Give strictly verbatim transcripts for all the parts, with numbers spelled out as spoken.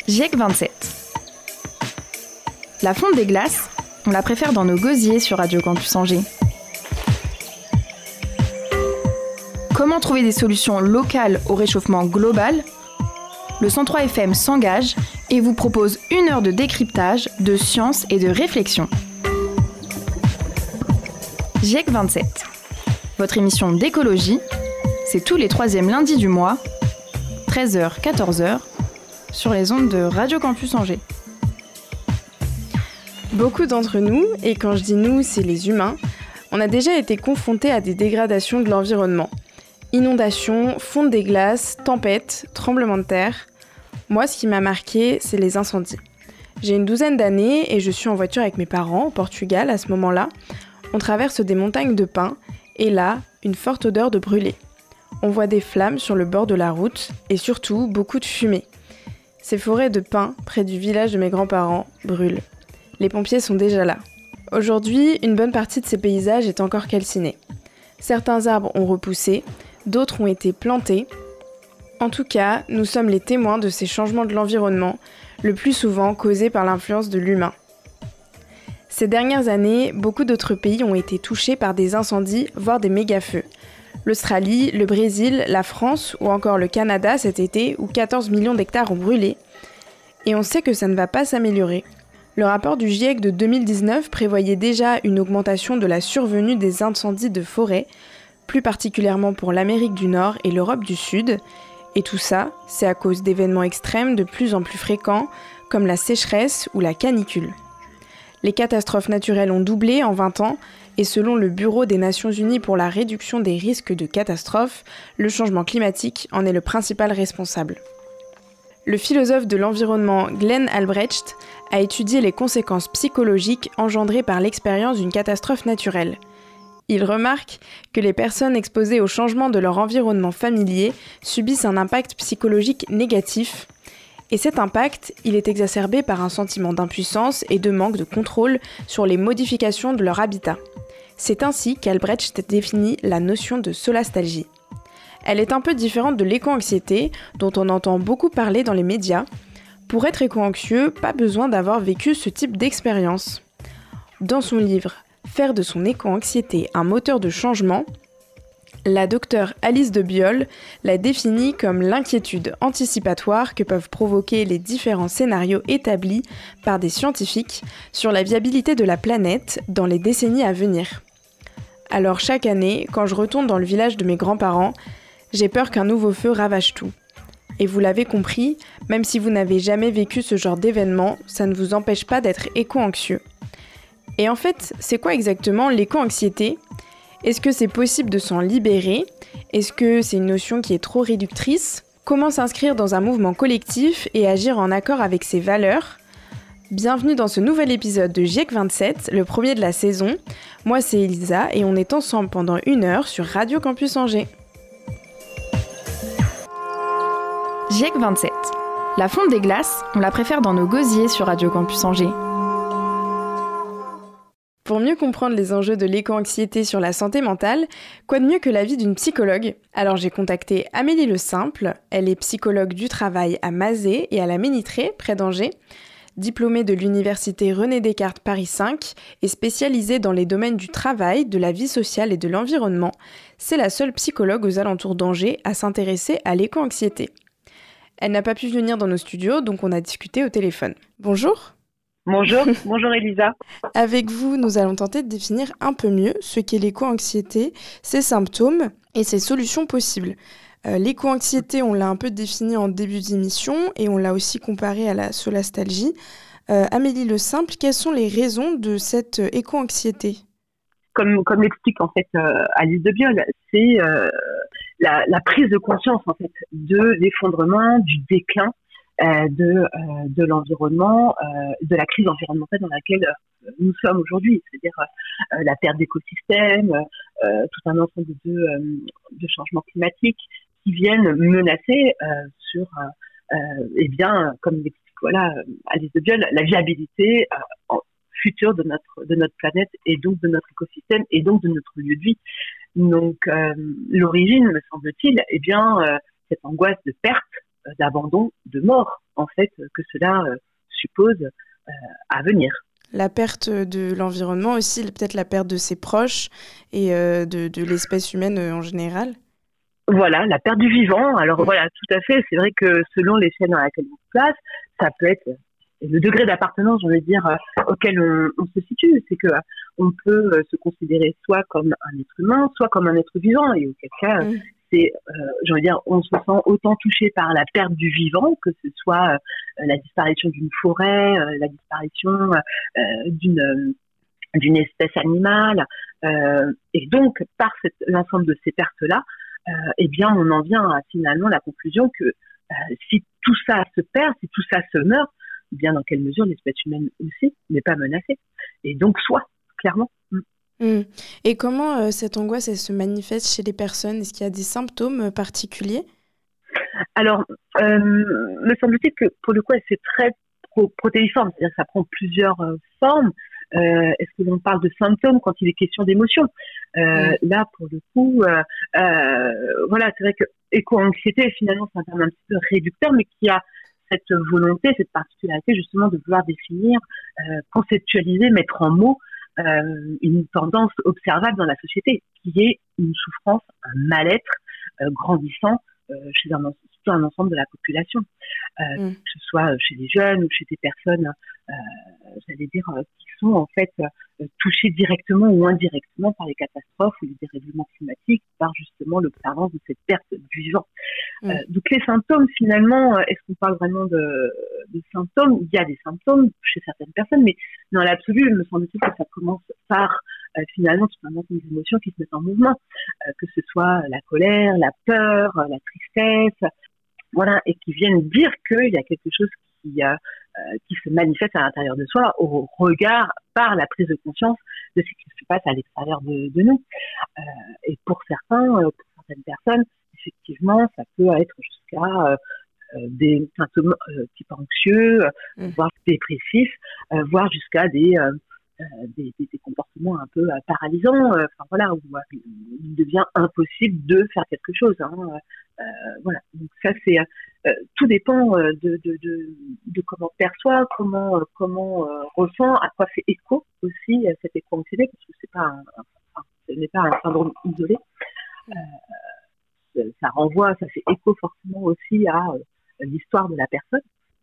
GIEC vingt-sept. La fonte des glaces, on la préfère dans nos gosiers sur Radio Campus Angers. Comment trouver des solutions locales au réchauffement global ? Le cent trois F M s'engage et vous propose une heure de décryptage, de science et de réflexion. GIEC vingt-sept. Votre émission d'écologie, c'est tous les troisièmes lundis du mois, treize heures quatorze heures, sur les ondes de Radio Campus Angers. Beaucoup d'entre nous, et quand je dis nous, c'est les humains, on a déjà été confrontés à des dégradations de l'environnement. Inondations, fonte des glaces, tempêtes, tremblements de terre. Moi, ce qui m'a marqué, c'est les incendies. J'ai une douzaine d'années et je suis en voiture avec mes parents au Portugal à ce moment-là. On traverse des montagnes de pins et là, une forte odeur de brûlé. On voit des flammes sur le bord de la route et surtout beaucoup de fumée. Ces forêts de pins près du village de mes grands-parents brûlent. Les pompiers sont déjà là. Aujourd'hui, une bonne partie de ces paysages est encore calcinée. Certains arbres ont repoussé, d'autres ont été plantés. En tout cas, nous sommes les témoins de ces changements de l'environnement, le plus souvent causés par l'influence de l'humain. Ces dernières années, beaucoup d'autres pays ont été touchés par des incendies, voire des méga-feux. L'Australie, le Brésil, la France ou encore le Canada cet été, où quatorze millions d'hectares ont brûlé. Et on sait que ça ne va pas s'améliorer. Le rapport du GIEC de deux mille dix-neuf prévoyait déjà une augmentation de la survenue des incendies de forêt, plus particulièrement pour l'Amérique du Nord et l'Europe du Sud. Et tout ça, c'est à cause d'événements extrêmes de plus en plus fréquents, comme la sécheresse ou la canicule. Les catastrophes naturelles ont doublé en vingt ans, et selon le Bureau des Nations Unies pour la réduction des risques de catastrophes, le changement climatique en est le principal responsable. Le philosophe de l'environnement Glenn Albrecht a étudié les conséquences psychologiques engendrées par l'expérience d'une catastrophe naturelle. Il remarque que les personnes exposées au changement de leur environnement familier subissent un impact psychologique négatif. Et cet impact, il est exacerbé par un sentiment d'impuissance et de manque de contrôle sur les modifications de leur habitat. C'est ainsi qu'Albrecht définit la notion de solastalgie. Elle est un peu différente de l'éco-anxiété, dont on entend beaucoup parler dans les médias. Pour être éco-anxieux, pas besoin d'avoir vécu ce type d'expérience. Dans son livre « Faire de son éco-anxiété un moteur de changement », la docteure Alice de Biol l'a définit comme l'inquiétude anticipatoire que peuvent provoquer les différents scénarios établis par des scientifiques sur la viabilité de la planète dans les décennies à venir. Alors chaque année, quand je retourne dans le village de mes grands-parents, j'ai peur qu'un nouveau feu ravage tout. Et vous l'avez compris, même si vous n'avez jamais vécu ce genre d'événement, ça ne vous empêche pas d'être éco-anxieux. Et en fait, c'est quoi exactement l'éco-anxiété ? Est-ce que c'est possible de s'en libérer ? Est-ce que c'est une notion qui est trop réductrice ? Comment s'inscrire dans un mouvement collectif et agir en accord avec ses valeurs ? Bienvenue dans ce nouvel épisode de GIEC vingt-sept, le premier de la saison. Moi c'est Elisa et on est ensemble pendant une heure sur Radio Campus Angers. GIEC vingt-sept. La fonte des glaces, on la préfère dans nos gosiers sur Radio Campus Angers. Pour mieux comprendre les enjeux de l'éco-anxiété sur la santé mentale, quoi de mieux que l'avis d'une psychologue ? Alors j'ai contacté Amélie Le Simple, elle est psychologue du travail à Mazé et à la Ménitrée, près d'Angers. Diplômée de l'université René Descartes Paris cinq et spécialisée dans les domaines du travail, de la vie sociale et de l'environnement, c'est la seule psychologue aux alentours d'Angers à s'intéresser à l'éco-anxiété. Elle n'a pas pu venir dans nos studios, donc on a discuté au téléphone. Bonjour. Bonjour, bonjour Elisa. Avec vous, nous allons tenter de définir un peu mieux ce qu'est l'éco-anxiété, ses symptômes et ses solutions possibles. Euh, l'éco-anxiété, on l'a un peu défini en début d'émission et on l'a aussi comparé à la solastalgie. Euh, Amélie Le Simple, quelles sont les raisons de cette euh, éco-anxiété ? Comme, comme l'explique en fait euh, Alice de Biol, c'est euh, la, la prise de conscience en fait de l'effondrement, du déclin Euh, de, euh, de l'environnement, euh, de la crise environnementale dans laquelle euh, nous sommes aujourd'hui, c'est-à-dire euh, la perte d'écosystèmes, euh, tout un ensemble de, euh, de changements climatiques qui viennent menacer euh, sur, euh, euh, eh bien, comme l'explique voilà, Alice de Biol, la viabilité euh, future de notre, de notre planète et donc de notre écosystème et donc de notre lieu de vie. Donc, euh, l'origine, me semble-t-il, eh bien, euh, cette angoisse de perte, d'abandon, de mort en fait que cela euh, suppose euh, à venir. La perte de l'environnement aussi, peut-être la perte de ses proches et euh, de, de l'espèce humaine euh, en général. Voilà, la perte du vivant. Alors mmh. voilà, tout à fait. C'est vrai que selon l'échelle dans laquelle on se place, ça peut être le degré d'appartenance, je veux dire, euh, auquel on, on se situe. C'est que euh, on peut euh, se considérer soit comme un être humain, soit comme un être vivant. Et auquel cas, mmh. c'est, euh, je veux dire, on se sent autant touché par la perte du vivant, que ce soit euh, la disparition d'une forêt, euh, la disparition euh, d'une euh, d'une espèce animale, euh, et donc par cette, l'ensemble de ces pertes-là. Euh, eh bien, on en vient à finalement la conclusion que euh, si tout ça se perd, si tout ça se meurt, eh bien, dans quelle mesure l'espèce humaine aussi n'est pas menacée. Et donc, soit, clairement. Mm. Mmh. Et comment euh, cette angoisse, elle se manifeste chez les personnes ? Est-ce qu'il y a des symptômes particuliers ? Alors, euh, me semble-t-il que, pour le coup, c'est très pro- protéiforme, c'est-à-dire que ça prend plusieurs euh, formes. Euh, est-ce que l'on parle de symptômes quand il est question d'émotions ? euh, mmh. Là, pour le coup, euh, euh, voilà, c'est vrai que éco-anxiété, finalement, c'est un terme un petit peu réducteur, mais qui a cette volonté, cette particularité, justement, de vouloir définir, euh, conceptualiser, mettre en mots euh, une tendance observable dans la société, qui est une souffrance, un mal-être euh, grandissant euh, chez un, un ensemble de la population, euh, mmh. que ce soit chez les jeunes ou chez des personnes, euh, j'allais dire, euh, qui sont en fait euh, touchées directement ou indirectement par les catastrophes ou les dérèglements climatiques, par justement l'observance de cette perte du vivant. Mmh. Euh, donc les symptômes, finalement, est-ce qu'on parle vraiment de, de symptômes ? Il y a des symptômes chez certaines personnes, mais dans l'absolu, il me semble-t-il que ça commence par euh, finalement tout un ensemble d'émotions qui se mettent en mouvement, euh, que ce soit la colère, la peur, la tristesse, voilà, et qui viennent dire qu'il y a quelque chose qui, euh, qui se manifeste à l'intérieur de soi au regard, par la prise de conscience de ce qui se passe à l'extérieur de, de nous. Euh, et pour certains, euh, pour certaines personnes, effectivement, ça peut être jusqu'à euh, des symptômes euh, type anxieux, mmh. voire dépressifs, euh, voire jusqu'à des, euh, des, des, des comportements un peu euh, paralysants, euh, enfin voilà, où euh, il devient impossible de faire quelque chose. Hein, euh, voilà, donc ça c'est euh, tout dépend euh, de, de, de, de comment on perçoit, comment euh, comment euh, ressent, à quoi fait écho aussi euh, cette éco-anxiété, parce que c'est pas un, un, enfin, ce n'est pas un syndrome isolé. Euh, ça renvoie, ça fait écho forcément aussi à euh, l'histoire de la personne.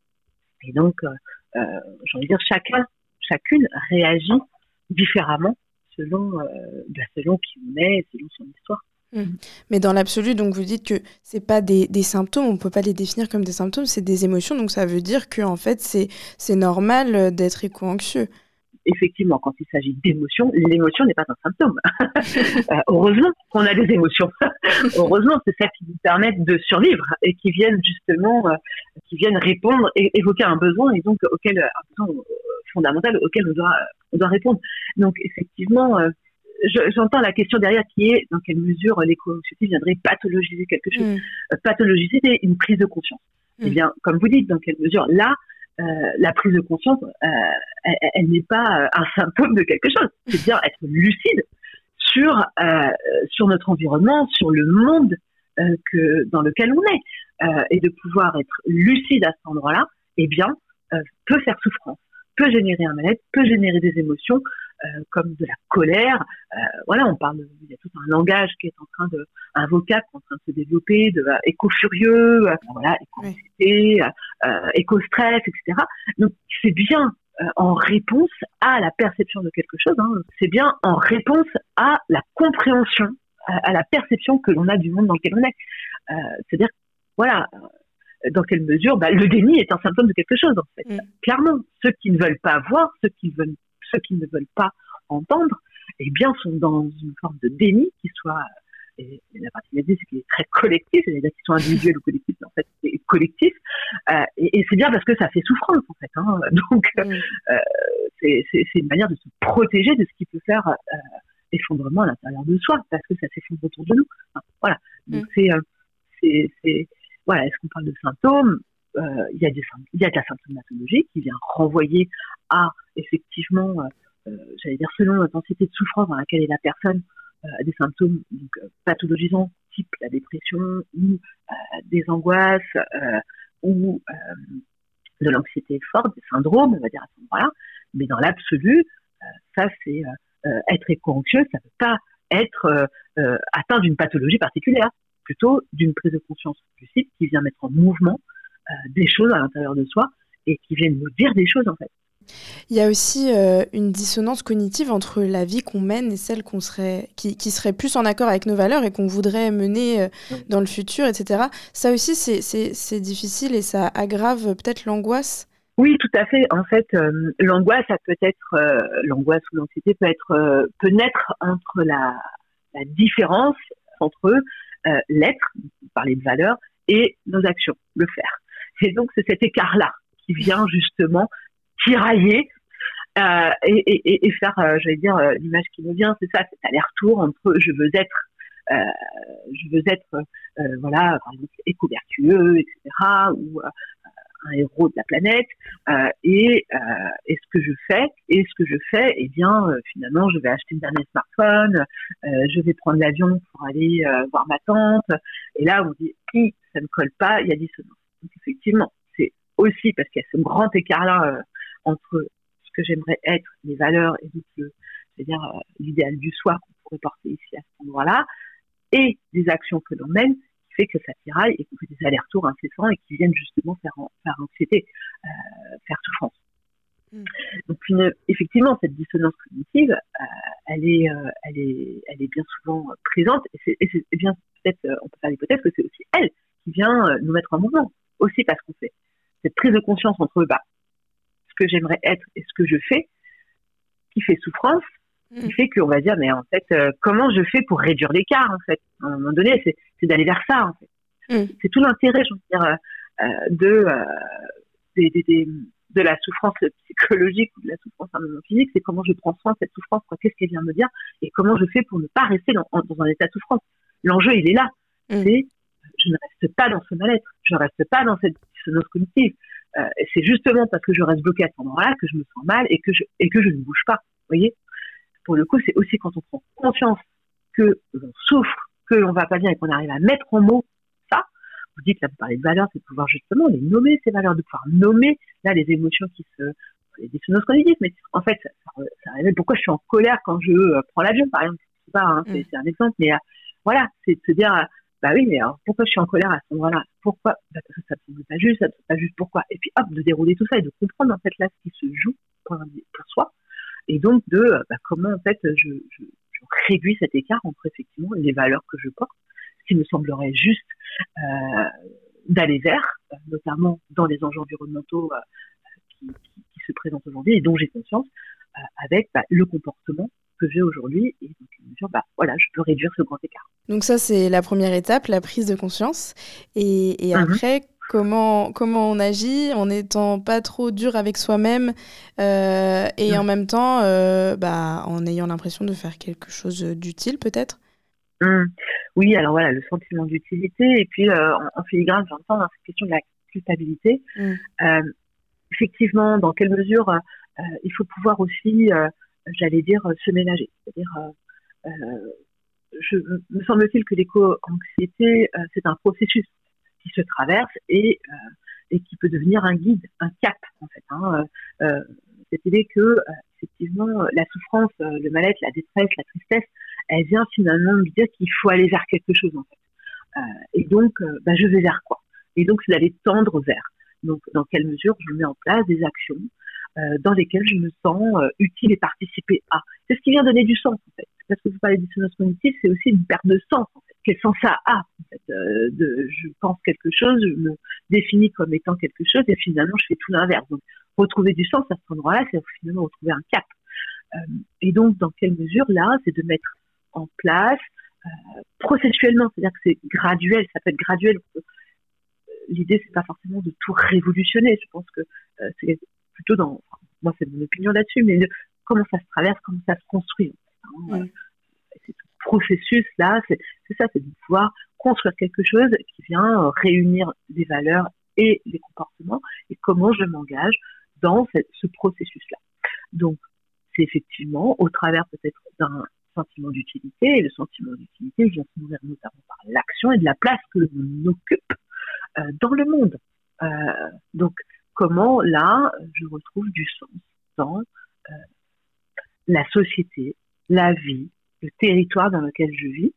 Et donc, euh, euh, j'ai envie de dire, chacun, chacune réagit différemment selon, euh, selon qui on est, selon son histoire. Mmh. Mais dans l'absolu, donc vous dites que c'est pas des, des symptômes, on peut pas les définir comme des symptômes, c'est des émotions, donc ça veut dire que en fait c'est, c'est normal d'être éco-anxieux. Effectivement, quand il s'agit d'émotions, l'émotion n'est pas un symptôme. euh, heureusement qu'on a des émotions. Heureusement, c'est ça qui nous permet de survivre et qui viennent justement, euh, qui viennent répondre et évoquer un besoin et donc auquel un besoin euh, fondamental auquel on doit, on doit répondre. Donc effectivement, euh, je, j'entends la question derrière qui est dans quelle mesure l'éco-anxiété viendrait pathologiser quelque chose. Mmh. Euh, pathologiser, c'est une prise de conscience. Mmh. Eh bien, comme vous dites, dans quelle mesure là. Euh, la prise de conscience, euh, elle, elle n'est pas un symptôme de quelque chose. C'est-à-dire être lucide sur euh, sur notre environnement, sur le monde euh, que dans lequel on est, euh, et de pouvoir être lucide à cet endroit-là, eh bien, euh, peut faire souffrance, peut générer un mal-être, peut générer des émotions euh, comme de la colère. Euh, voilà, on parle, il y a tout un langage qui est en train de, un vocable qui est en train de se développer, de euh, éco-furieux, euh, voilà, éco-anxiété, euh, éco-stress, et cetera. Donc c'est bien euh, en réponse à la perception de quelque chose. Hein, c'est bien en réponse à la compréhension, à, à la perception que l'on a du monde dans lequel on est. Euh, c'est-à-dire, voilà. Dans quelle mesure bah, le déni est un symptôme de quelque chose, en fait. Mmh. Clairement, ceux qui ne veulent pas voir, ceux qui veulent ceux qui ne veulent pas entendre, eh bien, sont dans une forme de déni qui soit, et, et la particularité, c'est qu'il est très collectif, c'est-à-dire qu'ils sont individuels ou collectifs, mais en fait, c'est collectif, euh, et, et c'est bien parce que ça fait souffrance, en fait, hein, donc, mmh. euh, c'est, c'est, c'est une manière de se protéger de ce qui peut faire euh, effondrement à l'intérieur de soi, parce que ça s'effondre autour de nous. Enfin, voilà, donc mmh. c'est, euh, c'est, c'est, voilà, est-ce qu'on parle de symptômes ? Euh, il y a des il y a de la symptomatologie qui vient renvoyer à effectivement, euh, j'allais dire selon l'intensité de souffrance dans laquelle est la personne, euh, des symptômes donc euh, pathologisants type la dépression ou euh, des angoisses euh, ou euh, de l'anxiété forte, des syndromes, on va dire à ce moment-là. Mais dans l'absolu, euh, ça c'est euh, euh, être éco-anxieux, ça ne peut pas être euh, euh, atteint d'une pathologie particulière, plutôt d'une prise de conscience lucide qui vient mettre en mouvement euh, des choses à l'intérieur de soi et qui viennent nous dire des choses en fait. Il y a aussi euh, une dissonance cognitive entre la vie qu'on mène et celle qu'on serait, qui, qui serait plus en accord avec nos valeurs et qu'on voudrait mener euh, dans le futur, et cetera. Ça aussi, c'est, c'est, c'est difficile et ça aggrave peut-être l'angoisse. Oui, tout à fait. En fait, euh, l'angoisse, ça peut être euh, l'angoisse ou l'anxiété peut être euh, peut naître entre la, la différence entre euh, l'être, parler de valeurs, et nos actions, le faire. Et donc c'est cet écart-là qui vient justement tirailler euh, et, et, et faire, euh, j'allais dire, euh, l'image qui me vient, c'est ça, cet aller-retour entre je veux être, euh, je veux être, euh, voilà, par exemple, éco-vertueux, et cetera, ou euh, un héros de la planète, euh, et, euh, et ce que je fais, et ce que je fais, eh bien, euh, finalement, je vais acheter le dernier smartphone, euh, je vais prendre l'avion pour aller euh, voir ma tante, et là, on dit, si ça ne colle pas, il y a dissonance. Donc, effectivement, c'est aussi parce qu'il y a ce grand écart-là euh, entre ce que j'aimerais être, les valeurs, et donc le, c'est-à-dire euh, l'idéal du soi qu'on pourrait porter ici à cet endroit-là, et des actions que l'on mène, qui fait que ça tiraille et qu'on fait des allers-retours incessants et qui viennent justement faire, faire anxiété, euh, faire souffrance. Mmh. Donc une, effectivement, cette dissonance cognitive, euh, elle, est, euh, elle, est, elle est bien souvent présente, et c'est, et c'est et bien peut-être, euh, on peut faire l'hypothèse que c'est aussi elle qui vient euh, nous mettre en mouvement, aussi parce qu'on fait cette prise de conscience entre bah, ce que j'aimerais être et ce que je fais, qui fait souffrance, mmh. qui fait qu'on va dire, mais en fait, euh, comment je fais pour réduire l'écart, en fait. À un moment donné, c'est, c'est d'aller vers ça, en fait. Mmh. C'est tout l'intérêt, je veux dire, euh, de, euh, des, des, des, de la souffrance psychologique ou de la souffrance à un moment physique, c'est comment je prends soin de cette souffrance, quoi. Qu'est-ce qu'elle vient me dire, et comment je fais pour ne pas rester dans, dans un état de souffrance. L'enjeu, il est là. Mmh. C'est, je ne reste pas dans ce mal-être, je ne reste pas dans cette dissonance cognitive. Euh, c'est justement parce que je reste bloquée à ce moment-là que je me sens mal et que je, et que je ne bouge pas. Vous voyez ? Pour le coup, c'est aussi quand on prend conscience que l'on souffre, que l'on va pas bien et qu'on arrive à mettre en mots ça. Vous dites, là, vous parlez de valeurs, c'est de pouvoir justement les nommer, ces valeurs, de pouvoir nommer, là, les émotions qui se, les dissonances cognitives, mais en fait, ça, ça, ça révèle pourquoi je suis en colère quand je euh, prends l'avion, par exemple. Je sais pas, hein, c'est, c'est un exemple, mais euh, voilà, c'est de se dire, euh, bah oui, mais alors, pourquoi je suis en colère à ce moment-là? Pourquoi? Bah, parce que ça ne semble pas juste, ça ne semble pas juste pourquoi? Et puis, hop, de dérouler tout ça et de comprendre, en fait, là, ce qui se joue pour, pour soi. Et donc, de bah, comment, en fait, je, je, je réduis cet écart entre, effectivement, les valeurs que je porte, ce qui me semblerait juste euh, d'aller vers, euh, notamment dans les enjeux environnementaux euh, qui, qui, qui se présentent aujourd'hui et dont j'ai conscience, euh, avec bah, le comportement que j'ai aujourd'hui, et donc me dire, bah voilà, je peux réduire ce grand écart. Donc ça, c'est la première étape, la prise de conscience. Et, et mm-hmm. après, comment, comment on agit en n'étant pas trop dur avec soi-même euh, et mm. en même temps, euh, bah, en ayant l'impression de faire quelque chose d'utile, peut-être? mm. Oui, alors voilà, le sentiment d'utilité. Et puis, euh, en, en filigrane, j'entends dans cette question de la culpabilité. Mm. Euh, effectivement, dans quelle mesure euh, il faut pouvoir aussi... Euh, j'allais dire, se ménager. C'est-à-dire, euh, euh, je, me semble-t-il que l'éco-anxiété, euh, c'est un processus qui se traverse et, euh, et qui peut devenir un guide, un cap, en fait. Hein. Euh, cette idée que, euh, effectivement, la souffrance, euh, le mal-être, la détresse, la tristesse, elle vient finalement me dire qu'il faut aller vers quelque chose, en fait. Euh, et donc, euh, bah, je vais vers quoi? Et donc, c'est d'aller tendre vers. Donc, dans quelle mesure je mets en place des actions Euh, dans lesquels je me sens euh, utile et participer à. C'est ce qui vient donner du sens, en fait. Parce que vous parlez de dissonance cognitive, c'est aussi une perte de sens, en fait. Quel sens ça a, en fait. Euh, de, je pense quelque chose, je me définis comme étant quelque chose, et finalement, je fais tout l'inverse. Donc, retrouver du sens à cet endroit-là, c'est finalement retrouver un cap. Euh, et donc, dans quelle mesure, là, c'est de mettre en place, euh, processuellement, c'est-à-dire que c'est graduel, ça peut être graduel. L'idée, c'est pas forcément de tout révolutionner. Je pense que euh, c'est plutôt dans, enfin, moi c'est mon opinion là-dessus, mais de, comment ça se traverse, comment ça se construit. En fait, hein. mmh. C'est tout ce processus-là, c'est, c'est ça, c'est de pouvoir construire quelque chose qui vient euh, réunir les valeurs et les comportements, et comment je m'engage dans cette, ce processus-là. Donc, c'est effectivement au travers peut-être d'un sentiment d'utilité, et le sentiment d'utilité vient se nourrir notamment par l'action et de la place que l'on occupe euh, dans le monde. Euh, donc, comment là, je retrouve du sens dans euh, la société, la vie, le territoire dans lequel je vis,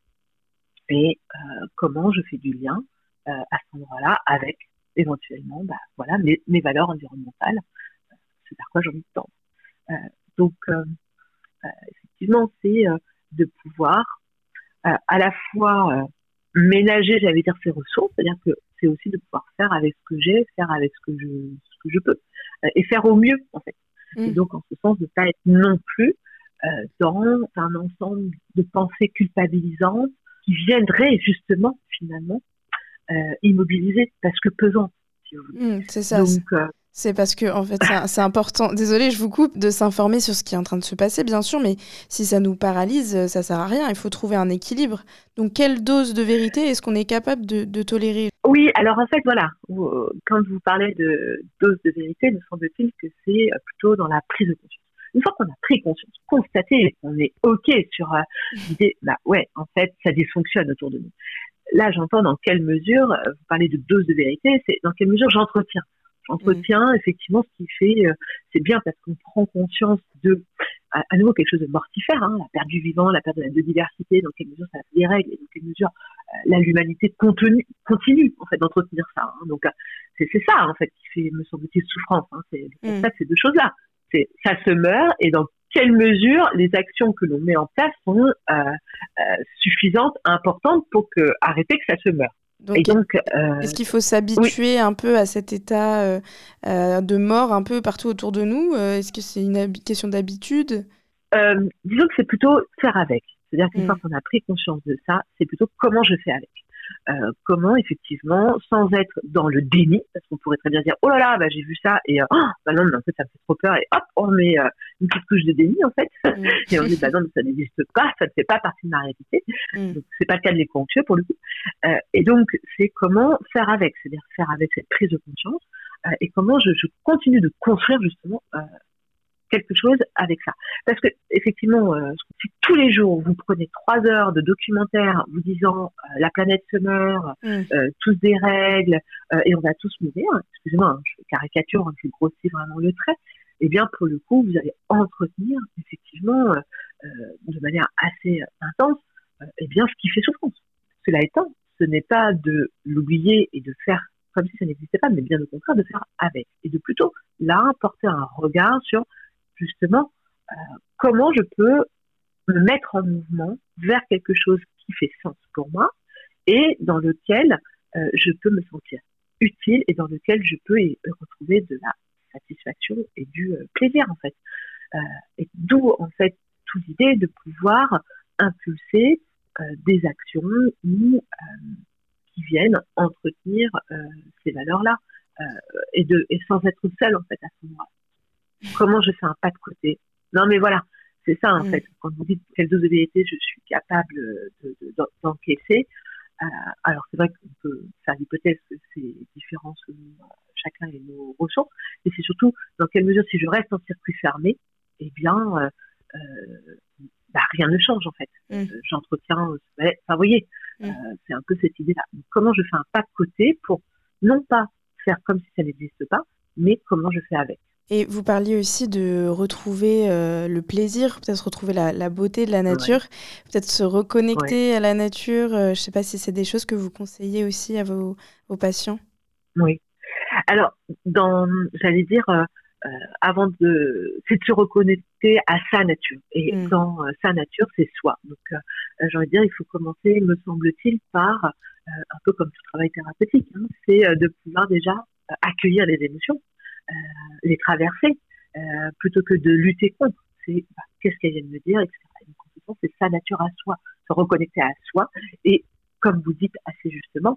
et euh, comment je fais du lien euh, à cet endroit-là avec éventuellement bah, voilà, mes, mes valeurs environnementales, euh, c'est vers quoi j'ai envie de tendre. Euh, donc, euh, euh, effectivement, c'est euh, de pouvoir euh, à la fois euh, ménager, j'allais dire, ses ressources, c'est-à-dire que c'est aussi de pouvoir faire avec ce que j'ai, faire avec ce que je, ce que je peux, euh, et faire au mieux, en fait. Mmh. Et donc, en ce sens, de ne pas être non plus euh, dans un ensemble de pensées culpabilisantes qui viendraient justement, finalement, euh, immobiliser, parce que pesantes, si vous voulez. Mmh, c'est ça. Donc, c'est... euh, C'est parce que, en fait, c'est, c'est important. Désolée, je vous coupe, de s'informer sur ce qui est en train de se passer, bien sûr, mais si ça nous paralyse, ça sert à rien. Il faut trouver un équilibre. Donc, quelle dose de vérité est-ce qu'on est capable de, de tolérer ? Oui, alors en fait, voilà, quand vous parlez de dose de vérité, me semble-t-il que c'est plutôt dans la prise de conscience. Une fois qu'on a pris conscience, constaté, qu'on est OK sur euh, l'idée, bah ouais, en fait, ça dysfonctionne autour de nous. Là, j'entends dans quelle mesure, vous parlez de dose de vérité, c'est dans quelle mesure j'entretiens. J'entretiens mmh. effectivement ce qui fait, euh, c'est bien parce qu'on prend conscience de, à, à nouveau, quelque chose de mortifère, hein, la perte du vivant, la perte de la biodiversité, dans quelle mesure ça fait des règles, et dans quelle mesure euh, là, l'humanité continue, continue en fait d'entretenir ça. Hein. Donc, euh, c'est, c'est ça en fait qui fait, me semble-t-il, souffrance. Hein. C'est le constat de ces deux choses-là. C'est, ça se meurt, et dans quelle mesure les actions que l'on met en place sont euh, euh, suffisantes, importantes pour que, arrêter que ça se meure. Donc, et donc, euh, est-ce qu'il faut s'habituer oui. un peu à cet état euh, euh, de mort un peu partout autour de nous ? euh, Est-ce que c'est une hab- question d'habitude ? euh, Disons que c'est plutôt faire avec. C'est-à-dire qu'une mmh. fois qu'on a pris conscience de ça, c'est plutôt comment je fais avec. Euh, comment, effectivement, sans être dans le déni, parce qu'on pourrait très bien dire « Oh là là, bah, j'ai vu ça, et euh, oh, bah non, mais en fait, ça me fait trop peur, et hop, on met euh, une petite couche de déni, en fait. Mmh. Et on dit « Bah non, mais ça n'existe pas, ça ne fait pas partie de ma réalité. Mmh. » Donc, c'est pas le cas de l'éco-anxieux, pour le coup. Euh, et donc, c'est comment faire avec, c'est-à-dire faire avec cette prise de conscience, euh, et comment je, je continue de construire, justement, euh, quelque chose avec ça. Parce que, effectivement, euh, si tous les jours, vous prenez trois heures de documentaire vous disant euh, la planète se meurt, mm. euh, tous des règles, euh, et on va tous mourir, excusez-moi, hein, je caricature, hein, je grossis vraiment le trait, eh bien, pour le coup, vous allez entretenir, effectivement, euh, euh, de manière assez intense, euh, eh bien, ce qui fait souffrance. Cela étant, ce n'est pas de l'oublier et de faire comme si ça n'existait pas, mais bien au contraire, de faire avec. Et de plutôt, là, porter un regard sur justement, euh, comment je peux me mettre en mouvement vers quelque chose qui fait sens pour moi et dans lequel euh, je peux me sentir utile et dans lequel je peux y retrouver de la satisfaction et du euh, plaisir, en fait. Euh, et d'où, en fait, toute l'idée de pouvoir impulser euh, des actions ou, euh, qui viennent entretenir euh, ces valeurs-là euh, et, de, et sans être seule, en fait, à ce moment-là. Comment je fais un pas de côté. Non, mais voilà, c'est ça, en mmh. fait. Quand vous dites quelle dose de vérité je suis capable de, de, de, d'encaisser, euh, alors c'est vrai qu'on peut faire l'hypothèse que c'est différent selon chacun et nos ressources, mais c'est surtout dans quelle mesure, si je reste en circuit fermé, eh bien, euh, euh, bah, rien ne change, en fait. Mmh. Euh, j'entretiens, enfin, vous voyez, mmh. euh, c'est un peu cette idée-là. Donc, comment je fais un pas de côté pour non pas faire comme si ça n'existe pas, mais comment je fais avec. Et vous parliez aussi de retrouver euh, le plaisir, peut-être retrouver la, la beauté de la nature, ouais. peut-être se reconnecter ouais. à la nature. Euh, je ne sais pas si c'est des choses que vous conseillez aussi à vos, vos patients. Oui. Alors, dans, j'allais dire, euh, euh, avant de, c'est de se reconnecter à sa nature. Et mmh. dans euh, sa nature, c'est soi. Donc, euh, j'ai envie de dire, il faut commencer, me semble-t-il, par, euh, un peu comme tout travail thérapeutique, hein, c'est euh, de pouvoir déjà euh, accueillir les émotions. Euh, les traverser euh, plutôt que de lutter contre. C'est bah, qu'est-ce qu'elle vient de me dire, et cetera. Et donc, c'est sa nature à soi, se reconnecter à soi et, comme vous dites assez justement,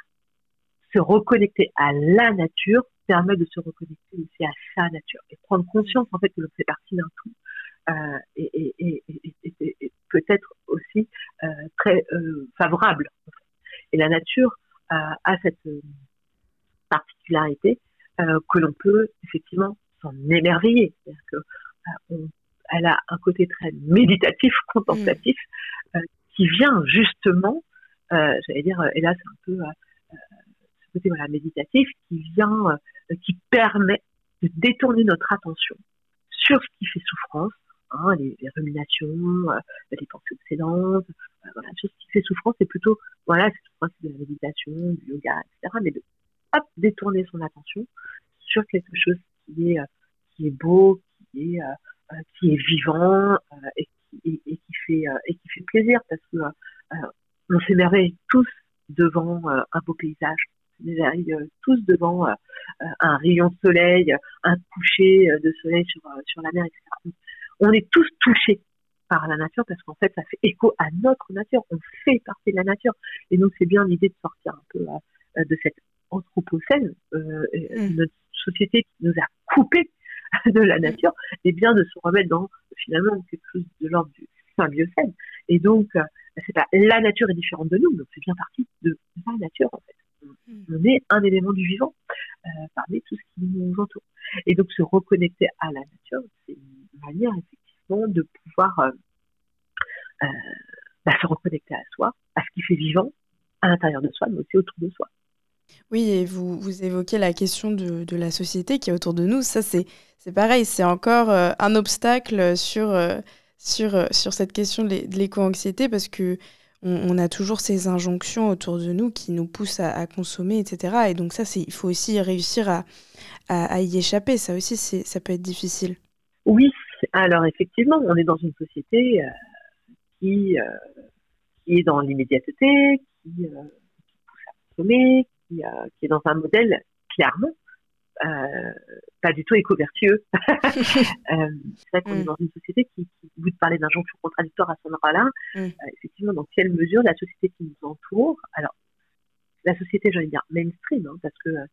se reconnecter à la nature permet de se reconnecter aussi à sa nature et prendre conscience en fait que l'on fait partie d'un tout euh, et, et, et, et, et, et peut-être aussi euh, très euh, favorable. En fait. Et la nature euh, a cette euh, particularité Euh, que l'on peut effectivement s'en émerveiller. C'est-à-dire que, euh, on, elle a un côté très méditatif, contemplatif, mmh. euh, qui vient justement, euh, j'allais dire, et là c'est un peu euh, ce côté voilà, méditatif, qui vient euh, qui permet de détourner notre attention sur ce qui fait souffrance, hein, les, les ruminations, euh, les pensées obsédantes, euh, voilà, sur ce qui fait souffrance, c'est plutôt, voilà, c'est le principe de la méditation, du yoga, et cetera, mais de, hop, détourner son attention sur quelque chose qui est, euh, qui est beau, qui est, euh, euh, qui est vivant, euh, et, qui, et, et, qui fait, euh, et qui fait plaisir, parce que euh, on s'émerveille tous devant euh, un beau paysage, on s'émerveille euh, tous devant euh, un rayon de soleil, un coucher de soleil sur, euh, sur la mer, et cetera. Donc, on est tous touchés par la nature parce qu'en fait, ça fait écho à notre nature. On fait partie de la nature. Et donc, c'est bien l'idée de sortir un peu euh, de cette anthropocène, euh, mmh. notre société qui nous a coupés de la nature, et bien de se remettre dans finalement quelque chose de l'ordre du symbiocène. Et donc, euh, c'est pas la nature est différente de nous, donc c'est bien partie de la nature en fait. On, on est un élément du vivant euh, parmi tout ce qui nous entoure. Et donc, se reconnecter à la nature, c'est une manière effectivement de pouvoir euh, euh, bah, se reconnecter à soi, à ce qui fait vivant à l'intérieur de soi, mais aussi autour de soi. Oui, et vous, vous évoquez la question de, de la société qui est autour de nous. Ça, c'est, c'est pareil, c'est encore euh, un obstacle sur, euh, sur, euh, sur cette question de, l'é- de l'éco-anxiété parce que on, on a toujours ces injonctions autour de nous qui nous poussent à, à consommer, et cetera. Et donc ça, c'est, il faut aussi réussir à, à, à y échapper. Ça aussi, c'est, ça peut être difficile. Oui, alors effectivement, on est dans une société euh, qui, euh, qui est dans l'immédiateté, qui, euh, qui pousse à consommer, qui, euh, qui est dans un modèle clairement euh, pas du tout éco-vertueux. euh, c'est vrai qu'on mm. est dans une société qui, qui vous de parler d'injonction contradictoire à ce endroit-là. Mm. Euh, effectivement, dans quelle mesure la société qui nous entoure, alors la société, j'ai envie de dire mainstream, hein, parce que euh,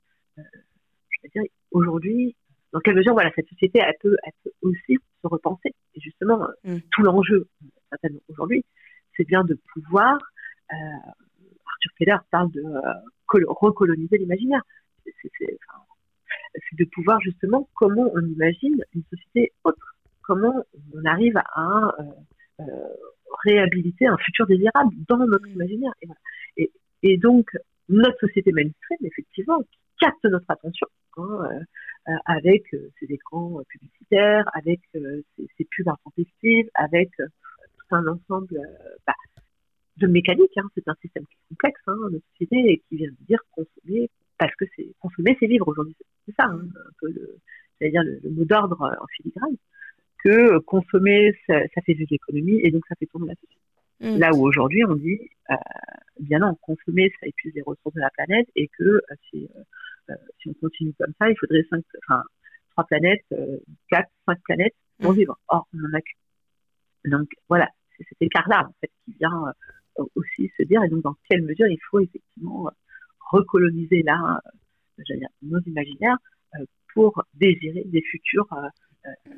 je veux dire aujourd'hui, dans quelle mesure voilà cette société elle peut, elle peut aussi se repenser. Et justement, mm. tout l'enjeu certainement aujourd'hui, c'est bien de pouvoir. Euh, Arthur Keller parle de euh, col- recoloniser l'imaginaire. C'est, c'est, c'est, enfin, c'est de pouvoir justement comment on imagine une société autre, comment on arrive à euh, euh, réhabiliter un futur désirable dans notre imaginaire. Et, voilà. et, et donc notre société mainstream, effectivement, qui capte notre attention hein, euh, avec euh, ses écrans euh, publicitaires, avec euh, ses, ses pubs intempestives, avec euh, tout un ensemble euh, bah, de mécanique. Hein. C'est un système qui est complexe, hein, notre société, et qui vient de dire consommer, parce que c'est consommer, c'est vivre aujourd'hui. C'est ça, hein, un peu le, c'est-à-dire le, le mot d'ordre en filigrane, que consommer, ça, ça fait vivre l'économie, et donc ça fait tourner la société. Mmh. Là où aujourd'hui, on dit, euh, bien non, consommer, ça épuise les ressources de la planète, et que euh, si, euh, si on continue comme ça, il faudrait cinq, enfin, trois planètes, euh, quatre, cinq planètes pour mmh. vivre. Or, on n'en a qu'une. Donc, voilà, c'est cet écart-là, en fait, qui vient euh, aussi se dire, et donc dans quelle mesure il faut effectivement euh, recoloniser là, euh, j'allais dire, nos imaginaires euh, pour désirer des futurs euh, euh,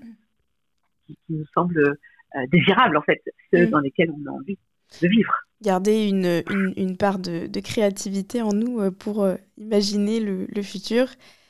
qui, qui nous semblent euh, désirables, en fait, ceux mmh. dans lesquels on a envie de vivre. Garder une, une, une part de, de créativité en nous euh, pour euh, imaginer le, le futur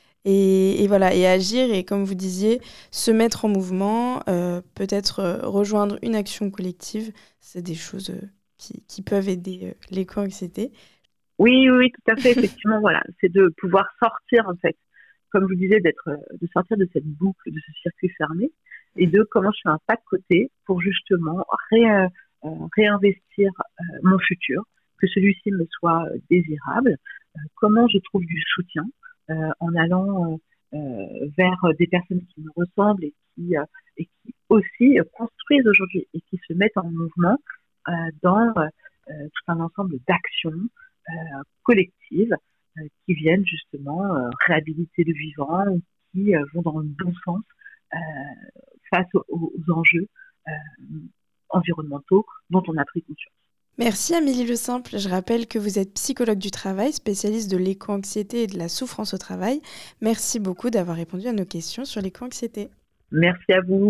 et, et, voilà, et agir, et comme vous disiez, se mettre en mouvement, euh, peut-être euh, rejoindre une action collective, c'est des choses euh, qui, qui peuvent aider euh, l'éco-anxiété. Oui, oui, tout à fait, effectivement, voilà, c'est de pouvoir sortir, en fait, comme vous disiez, d'être, de sortir de cette boucle, de ce circuit fermé, et de comment je fais un pas de côté pour justement ré, euh, réinvestir euh, mon futur, que celui-ci me soit euh, désirable, euh, comment je trouve du soutien euh, en allant euh, euh, vers des personnes qui me ressemblent et qui, euh, et qui aussi euh, construisent aujourd'hui et qui se mettent en mouvement euh, dans euh, tout un ensemble d'actions Euh, collectives euh, qui viennent justement euh, réhabiliter le vivant, ou qui euh, vont dans le bon sens euh, face aux, aux enjeux euh, environnementaux dont on a pris conscience. Merci Amélie Le Simple. Je rappelle que vous êtes psychologue du travail, spécialiste de l'éco-anxiété et de la souffrance au travail. Merci beaucoup d'avoir répondu à nos questions sur l'éco-anxiété. Merci à vous.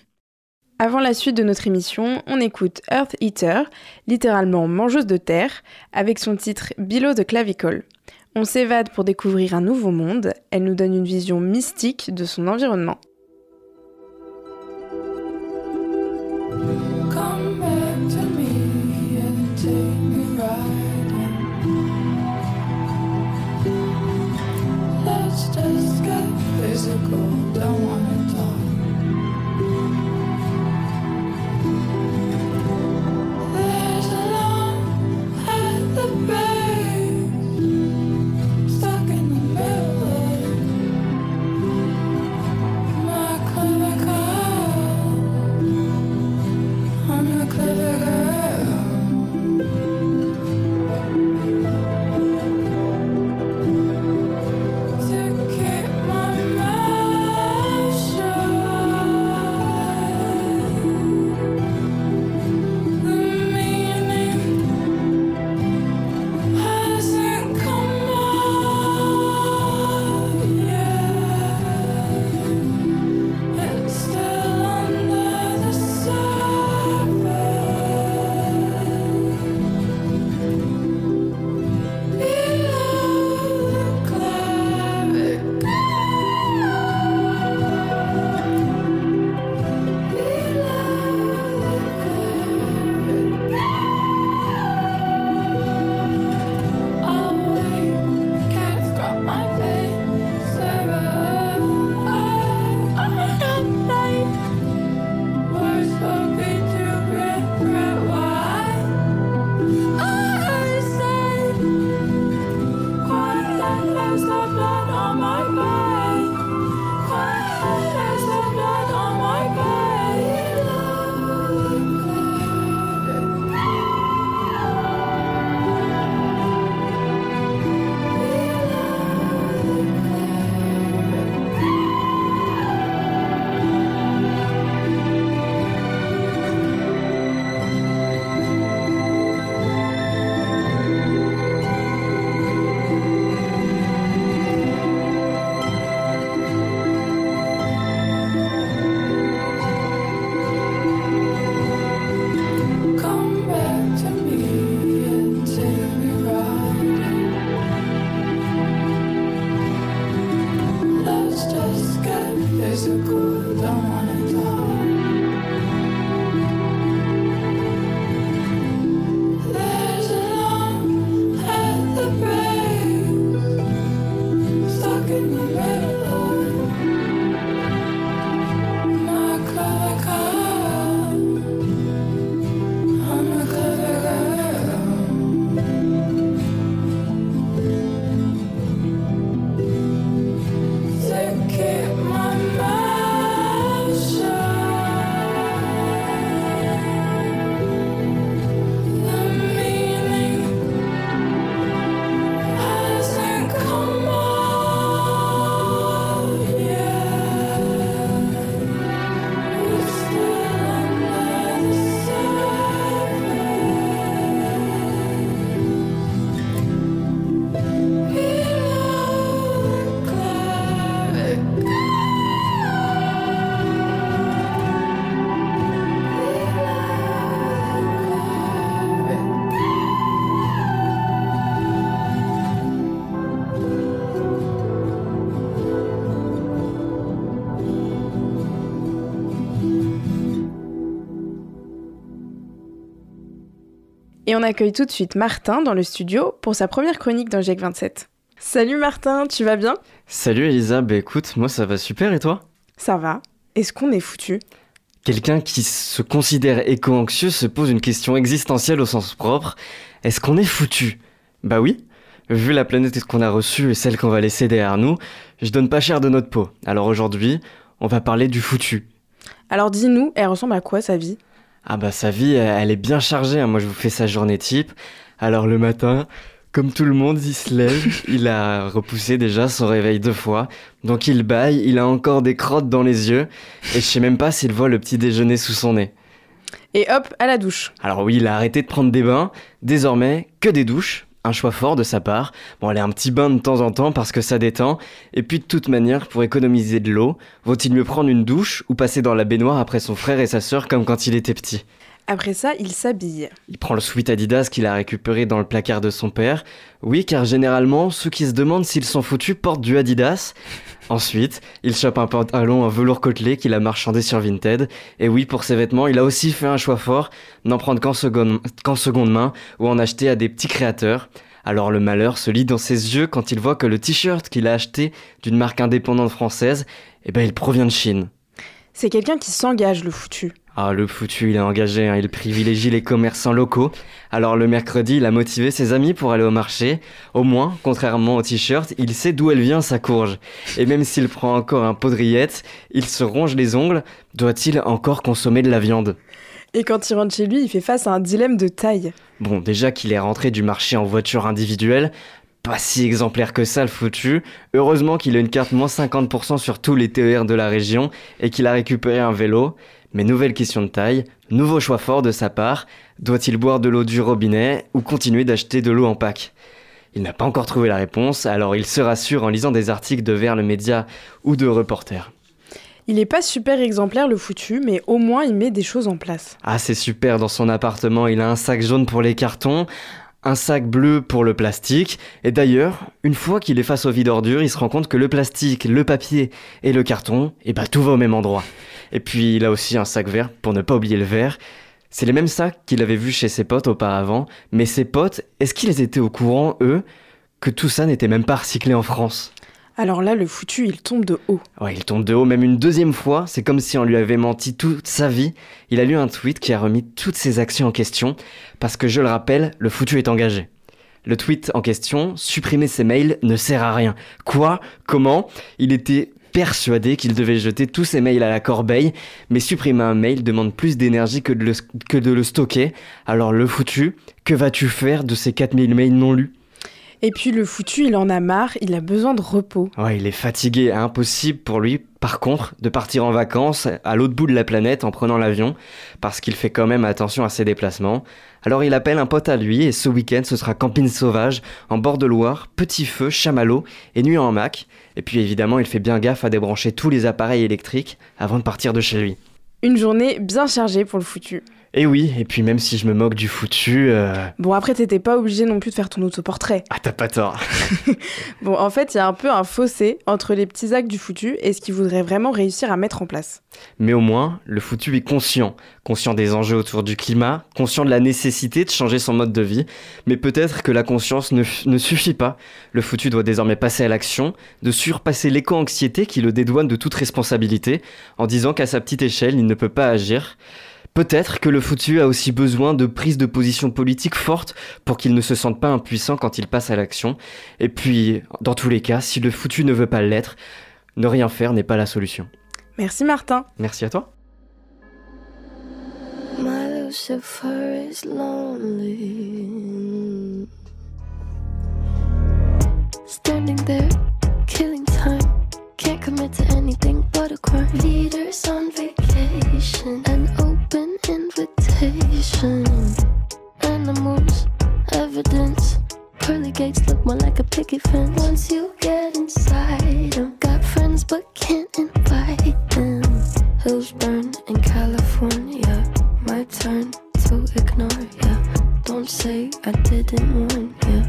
Avant la suite de notre émission, on écoute Earth Eater, littéralement mangeuse de terre, avec son titre Below the Clavicle. On s'évade pour découvrir un nouveau monde, elle nous donne une vision mystique de son environnement. Let's just Et on accueille tout de suite Martin dans le studio pour sa première chronique dans G E C vingt-sept. Salut Martin, tu vas bien ? Salut Elisa, bah écoute, moi ça va super et toi ? Ça va. Est-ce qu'on est foutu ? Quelqu'un qui se considère éco-anxieux se pose une question existentielle au sens propre. Est-ce qu'on est foutu ? Bah oui. Vu la planète qu'on a reçue et celle qu'on va laisser derrière nous, je donne pas cher de notre peau. Alors aujourd'hui, on va parler du foutu. Alors dis-nous, elle ressemble à quoi sa vie ? Ah bah sa vie, elle est bien chargée, hein. Moi je vous fais sa journée type. Alors le matin, comme tout le monde, il se lève, il a repoussé déjà son réveil deux fois. Donc il bâille, il a encore des crottes dans les yeux. Et je sais même pas s'il voit le petit déjeuner sous son nez. Et hop, à la douche. Alors oui, il a arrêté de prendre des bains. Désormais, que des douches. Un choix fort de sa part. Bon, allez, un petit bain de temps en temps parce que ça détend. Et puis de toute manière, pour économiser de l'eau, vaut-il mieux prendre une douche ou passer dans la baignoire après son frère et sa sœur comme quand il était petit ? Après ça, il s'habille. Il prend le sweat Adidas qu'il a récupéré dans le placard de son père. Oui, car généralement, ceux qui se demandent s'ils sont foutus portent du Adidas. Ensuite, il chope un pantalon en velours côtelé qu'il a marchandé sur Vinted. Et oui, pour ses vêtements, il a aussi fait un choix fort, n'en prendre qu'en seconde, qu'en seconde main ou en acheter à des petits créateurs. Alors le malheur se lit dans ses yeux quand il voit que le t-shirt qu'il a acheté d'une marque indépendante française, eh ben, il provient de Chine. C'est quelqu'un qui s'engage, le foutu. Ah, le foutu, il est engagé, hein. Il privilégie les commerçants locaux. Alors le mercredi, il a motivé ses amis pour aller au marché. Au moins, contrairement au t-shirt, il sait d'où elle vient sa courge. Et même s'il prend encore un pot de rillettes, il se ronge les ongles. Doit-il encore consommer de la viande ? Et quand il rentre chez lui, il fait face à un dilemme de taille. Bon, déjà qu'il est rentré du marché en voiture individuelle, pas si exemplaire que ça le foutu. Heureusement qu'il a une carte moins cinquante pour cent sur tous les T E R de la région et qu'il a récupéré un vélo. Mais nouvelle question de taille, nouveau choix fort de sa part, doit-il boire de l'eau du robinet ou continuer d'acheter de l'eau en pack ? Il n'a pas encore trouvé la réponse, alors il se rassure en lisant des articles de Vers le Média ou de Reporter. Il est pas super exemplaire le foutu, mais au moins il met des choses en place. Ah, c'est super, dans son appartement, il a un sac jaune pour les cartons, un sac bleu pour le plastique. Et d'ailleurs, une fois qu'il est face au vide ordure, il se rend compte que le plastique, le papier et le carton, eh ben, tout va au même endroit. Et puis il a aussi un sac vert pour ne pas oublier le verre. C'est les mêmes sacs qu'il avait vus chez ses potes auparavant. Mais ses potes, est-ce qu'ils étaient au courant, eux, que tout ça n'était même pas recyclé en France ? Alors là, le foutu, il tombe de haut. Ouais, il tombe de haut, même une deuxième fois. C'est comme si on lui avait menti toute sa vie. Il a lu un tweet qui a remis toutes ses actions en question. Parce que, je le rappelle, le foutu est engagé. Le tweet en question, supprimer ses mails ne sert à rien. Quoi ? Comment ? Il était persuadé qu'il devait jeter tous ses mails à la corbeille. Mais supprimer un mail demande plus d'énergie que de le, que de le stocker. Alors le foutu, que vas-tu faire de ces quatre mille mails non lus ? Et puis le foutu, il en a marre, il a besoin de repos. Ouais, il est fatigué, impossible pour lui, par contre, de partir en vacances à l'autre bout de la planète en prenant l'avion, parce qu'il fait quand même attention à ses déplacements. Alors il appelle un pote à lui, et ce week-end, ce sera camping sauvage, en bord de Loire, petit feu, chamallow et nuit en hamac. Et puis évidemment, il fait bien gaffe à débrancher tous les appareils électriques avant de partir de chez lui. Une journée bien chargée pour le foutu. Et oui, et puis même si je me moque du foutu... Euh... Bon, après, t'étais pas obligé non plus de faire ton autoportrait. Ah, t'as pas tort. Bon, en fait, il y a un peu un fossé entre les petits actes du foutu et ce qu'il voudrait vraiment réussir à mettre en place. Mais au moins, le foutu est conscient. Conscient des enjeux autour du climat, conscient de la nécessité de changer son mode de vie. Mais peut-être que la conscience ne, ne suffit pas. Le foutu doit désormais passer à l'action, de surpasser l'éco-anxiété qui le dédouane de toute responsabilité, en disant qu'à sa petite échelle, il ne peut pas agir. Peut-être que le foutu a aussi besoin de prise de position politique forte pour qu'il ne se sente pas impuissant quand il passe à l'action. Et puis, dans tous les cas, si le foutu ne veut pas l'être, ne rien faire n'est pas la solution. Merci Martin. Merci à toi. My Lucifer is lonely. Standing there, killing time. Can't commit to anything but a crime. Leaders on vacation, an open invitation. Animals, evidence. Pearly gates look more like a picket fence. Once you get inside them, got friends but can't invite them. Hills burn in California. My turn to ignore ya. Don't say I didn't warn ya.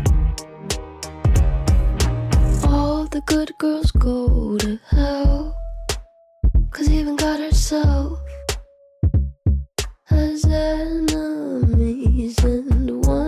All the good girls go to hell, 'cause even God herself has enemies, and one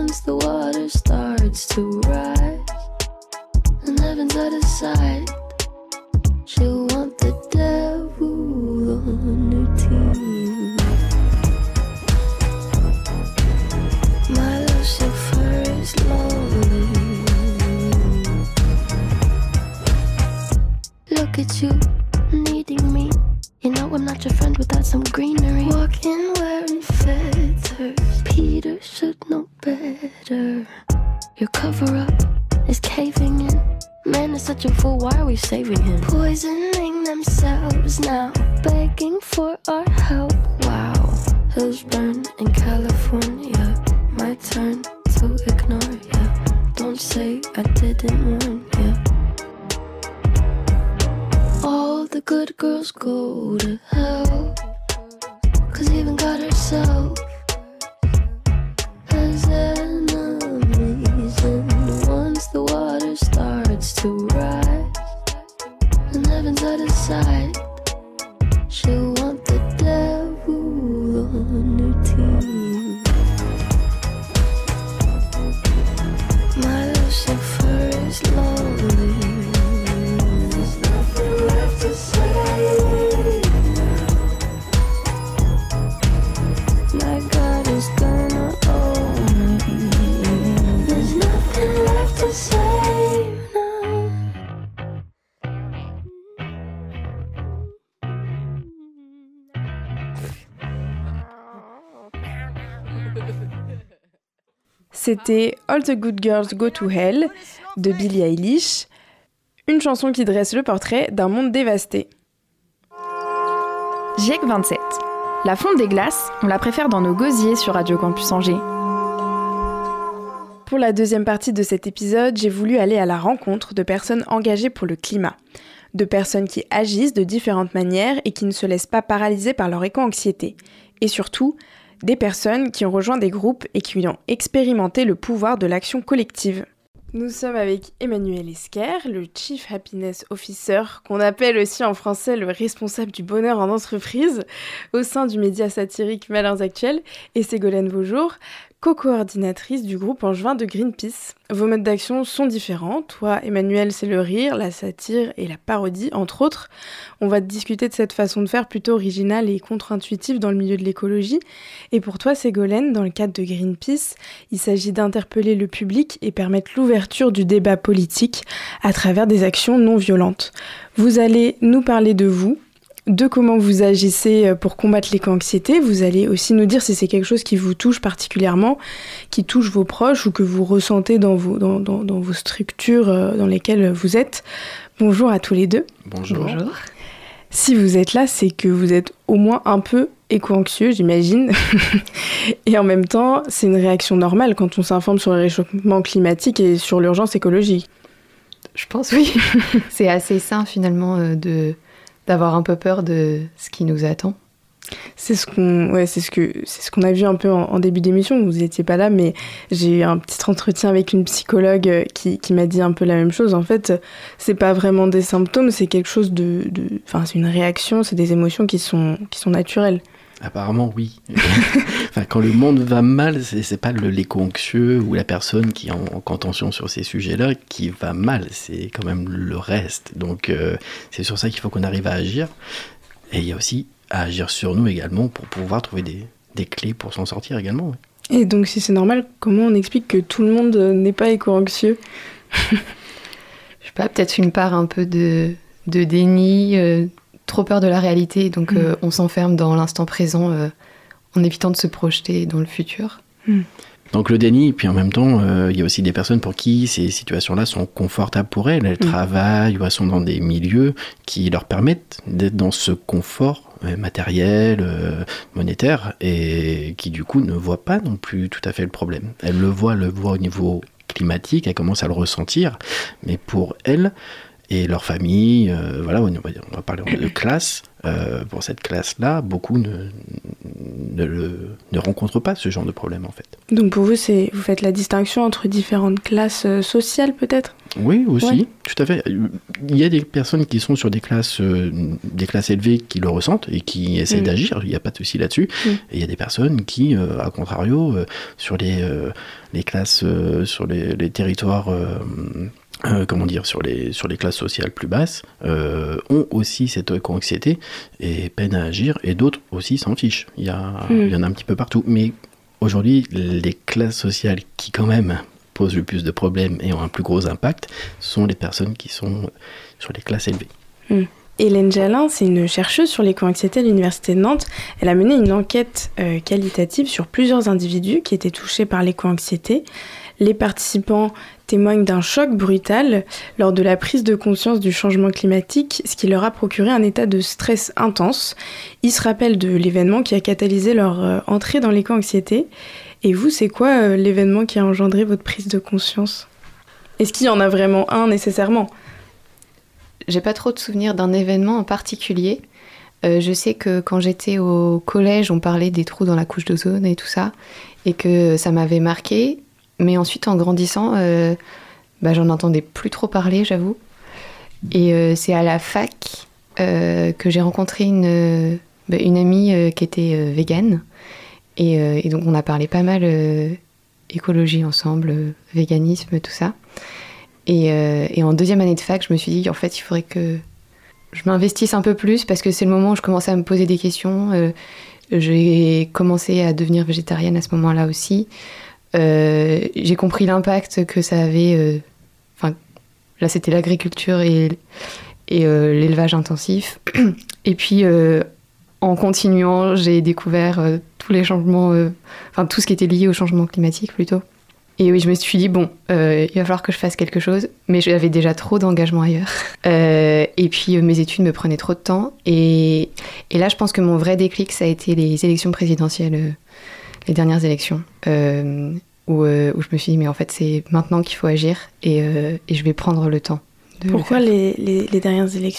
needing me. You know I'm not your friend without some greenery. Walking wearing feathers, Peter should know better. Your cover-up is caving in. Man is such a fool, why are we saving him? Poisoning themselves now, begging for our help. Wow, hills burn in California. My turn to ignore ya. Don't say I didn't warn ya. All the good girls go to hell, 'cause even God herself has enemies. And once the water starts to rise and heaven's out of sight, she'll want the devil on her team. My Lucifer is lonely. There's nothing left to say. My God is gonna own me. There's nothing left to say now. C'était All the Good Girls Go to Hell de Billie Eilish, une chanson qui dresse le portrait d'un monde dévasté. G I E C vingt-sept. La fonte des glaces, on la préfère dans nos gosiers sur Radio Campus Angers. Pour la deuxième partie de cet épisode, j'ai voulu aller à la rencontre de personnes engagées pour le climat, de personnes qui agissent de différentes manières et qui ne se laissent pas paralyser par leur éco-anxiété, et surtout, des personnes qui ont rejoint des groupes et qui ont expérimenté le pouvoir de l'action collective. Nous sommes avec Emmanuel Esquer, le Chief Happiness Officer, qu'on appelle aussi en français le responsable du bonheur en entreprise, au sein du média satirique Malheurs Actuels, et Ségolène Vaujour, co-coordinatrice du groupe Angevin de Greenpeace. Vos modes d'action sont différents. Toi, Emmanuel, c'est le rire, la satire et la parodie, entre autres. On va discuter de cette façon de faire plutôt originale et contre-intuitive dans le milieu de l'écologie. Et pour toi, Ségolène, dans le cadre de Greenpeace, il s'agit d'interpeller le public et permettre l'ouverture du débat politique à travers des actions non violentes. Vous allez nous parler de vous, de comment vous agissez pour combattre l'éco-anxiété. Vous allez aussi nous dire si c'est quelque chose qui vous touche particulièrement, qui touche vos proches ou que vous ressentez dans vos, dans, dans, dans vos structures dans lesquelles vous êtes. Bonjour à tous les deux. Bonjour. Bonjour. Si vous êtes là, c'est que vous êtes au moins un peu éco-anxieux, j'imagine. Et en même temps, c'est une réaction normale quand on s'informe sur le réchauffement climatique et sur l'urgence écologique. Je pense, oui. C'est assez sain, finalement, euh, de... d'avoir un peu peur de ce qui nous attend. C'est ce qu'on, ouais, c'est ce que, c'est ce qu'on a vu un peu en, en début d'émission. Vous n'étiez pas là, mais j'ai eu un petit entretien avec une psychologue qui, qui m'a dit un peu la même chose. En fait, c'est pas vraiment des symptômes, c'est quelque chose de, de, enfin, c'est une réaction, c'est des émotions qui sont, qui sont naturelles. Apparemment, oui. Enfin, quand le monde va mal, c'est, c'est pas le, l'éco-anxieux ou la personne qui est en, en contention sur ces sujets-là qui va mal, c'est quand même le reste. Donc, euh, c'est sur ça qu'il faut qu'on arrive à agir. Et il y a aussi à agir sur nous également pour pouvoir trouver des, des clés pour s'en sortir également. Ouais. Et donc, si c'est normal, comment on explique que tout le monde n'est pas éco-anxieux ? Je sais pas, peut-être une part un peu de, de déni, euh, trop peur de la réalité, donc mmh. euh, on s'enferme dans l'instant présent euh, en évitant de se projeter dans le futur. Mmh. Donc le déni, puis en même temps, euh, il y a aussi des personnes pour qui ces situations-là sont confortables pour elles. Elles mmh. travaillent ou elles sont dans des milieux qui leur permettent d'être dans ce confort euh, matériel, euh, monétaire, et qui du coup ne voient pas non plus tout à fait le problème. Elles le voient, le voient au niveau climatique, elles commencent à le ressentir, mais pour elles et leur famille, euh, voilà, on va, on va parler de classe. Euh, pour cette classe-là, beaucoup ne, ne, le, ne rencontrent pas ce genre de problème en fait. Donc pour vous, c'est, vous faites la distinction entre différentes classes euh, sociales peut-être ? Oui, aussi, ouais. Tout à fait. Il y a des personnes qui sont sur des classes, euh, des classes élevées qui le ressentent et qui essaient mmh. d'agir, il n'y a pas de souci là-dessus. Mmh. Et il y a des personnes qui, euh, à contrario, euh, sur les, euh, les classes, euh, sur les, les territoires... Euh, Euh, comment dire, sur les, sur les classes sociales plus basses, euh, ont aussi cette éco-anxiété et peinent à agir, et d'autres aussi s'en fichent. Il y, a, mmh. il y en a un petit peu partout. Mais aujourd'hui, les classes sociales qui quand même posent le plus de problèmes et ont un plus gros impact sont les personnes qui sont sur les classes élevées. Mmh. Hélène Jalin, c'est une chercheuse sur l'éco-anxiété à l'Université de Nantes. Elle a mené une enquête euh, qualitative sur plusieurs individus qui étaient touchés par l'éco-anxiété. Les participants témoignent d'un choc brutal lors de la prise de conscience du changement climatique, ce qui leur a procuré un état de stress intense. Ils se rappellent de l'événement qui a catalysé leur euh, entrée dans l'éco-anxiété. Et vous, c'est quoi euh, l'événement qui a engendré votre prise de conscience ? Est-ce qu'il y en a vraiment un nécessairement ? J'ai pas trop de souvenirs d'un événement en particulier. Euh, je sais que quand j'étais au collège, on parlait des trous dans la couche d'ozone et tout ça, et que ça m'avait marqué. Mais ensuite, en grandissant, euh, bah, j'en entendais plus trop parler, j'avoue. Et euh, c'est à la fac euh, que j'ai rencontré une, euh, bah, une amie euh, qui était euh, végane. Et, euh, et donc, on a parlé pas mal euh, écologie ensemble, euh, véganisme, tout ça. Et, euh, et en deuxième année de fac, je me suis dit, en fait, il faudrait que je m'investisse un peu plus parce que c'est le moment où je commençais à me poser des questions. Euh, j'ai commencé à devenir végétarienne à ce moment-là aussi. Euh, j'ai compris l'impact que ça avait. Enfin, euh, là, c'était l'agriculture et, et euh, l'élevage intensif. Et puis, euh, en continuant, j'ai découvert euh, tous les changements, euh, enfin, tout ce qui était lié au changement climatique plutôt. Et oui, je me suis dit, bon, euh, il va falloir que je fasse quelque chose, mais j'avais déjà trop d'engagement ailleurs. Euh, et puis, euh, mes études me prenaient trop de temps. Et, et là, je pense que mon vrai déclic, ça a été les élections présidentielles, euh, les dernières élections, euh, où, euh, où je me suis dit, mais en fait, c'est maintenant qu'il faut agir et, euh, et je vais prendre le temps. De Pourquoi le les, les, les dernières élections ?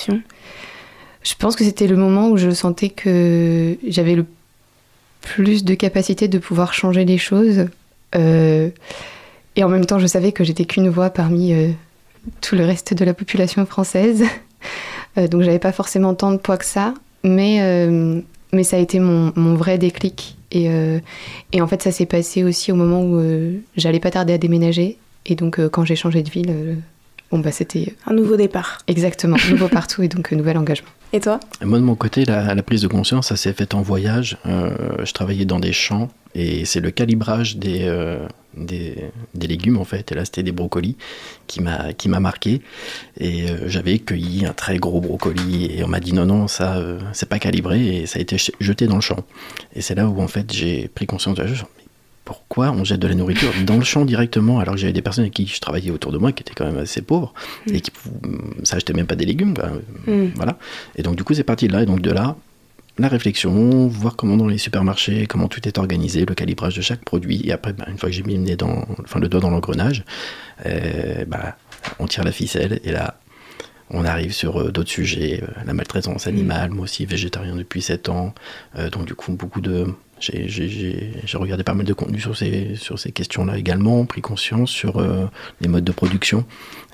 Je pense que c'était le moment où je sentais que j'avais le plus de capacité de pouvoir changer les choses. Euh, et en même temps, je savais que j'étais qu'une voix parmi euh, tout le reste de la population française. euh, donc, j'avais pas forcément tant de poids que ça. Mais, euh, mais ça a été mon, mon vrai déclic. Et, euh, et en fait, ça s'est passé aussi au moment où euh, j'allais pas tarder à déménager. Et donc, euh, quand j'ai changé de ville, euh, bon, bah, c'était... Un nouveau départ. Exactement, nouveau partout et donc euh, nouvel engagement. Et toi ? Moi, de mon côté, la, la prise de conscience, ça s'est fait en voyage. Euh, je travaillais dans des champs et c'est le calibrage des, euh, des, des légumes, en fait. Et là, c'était des brocolis qui m'a, qui m'a marqué. Et euh, j'avais cueilli un très gros brocoli et on m'a dit non, non, ça, euh, c'est pas calibré et ça a été jeté dans le champ. Et c'est là où, en fait, j'ai pris conscience de la chose. Pourquoi on jette de la nourriture dans le champ directement alors que j'avais des personnes avec qui je travaillais autour de moi qui étaient quand même assez pauvres mmh. et qui ça achetait même pas des légumes quoi. Mmh. Voilà. Et donc du coup c'est parti de là et donc de là la réflexion, voir comment dans les supermarchés comment tout est organisé, le calibrage de chaque produit et après bah, une fois que j'ai mis le nez dans enfin le doigt dans l'engrenage euh, bah, on tire la ficelle et là on arrive sur euh, d'autres sujets, euh, la maltraitance animale, mmh. moi aussi végétarien depuis sept ans, euh, donc du coup beaucoup de... J'ai, j'ai, j'ai, j'ai regardé pas mal de contenu sur ces, sur ces questions-là également, pris conscience sur euh, les modes de production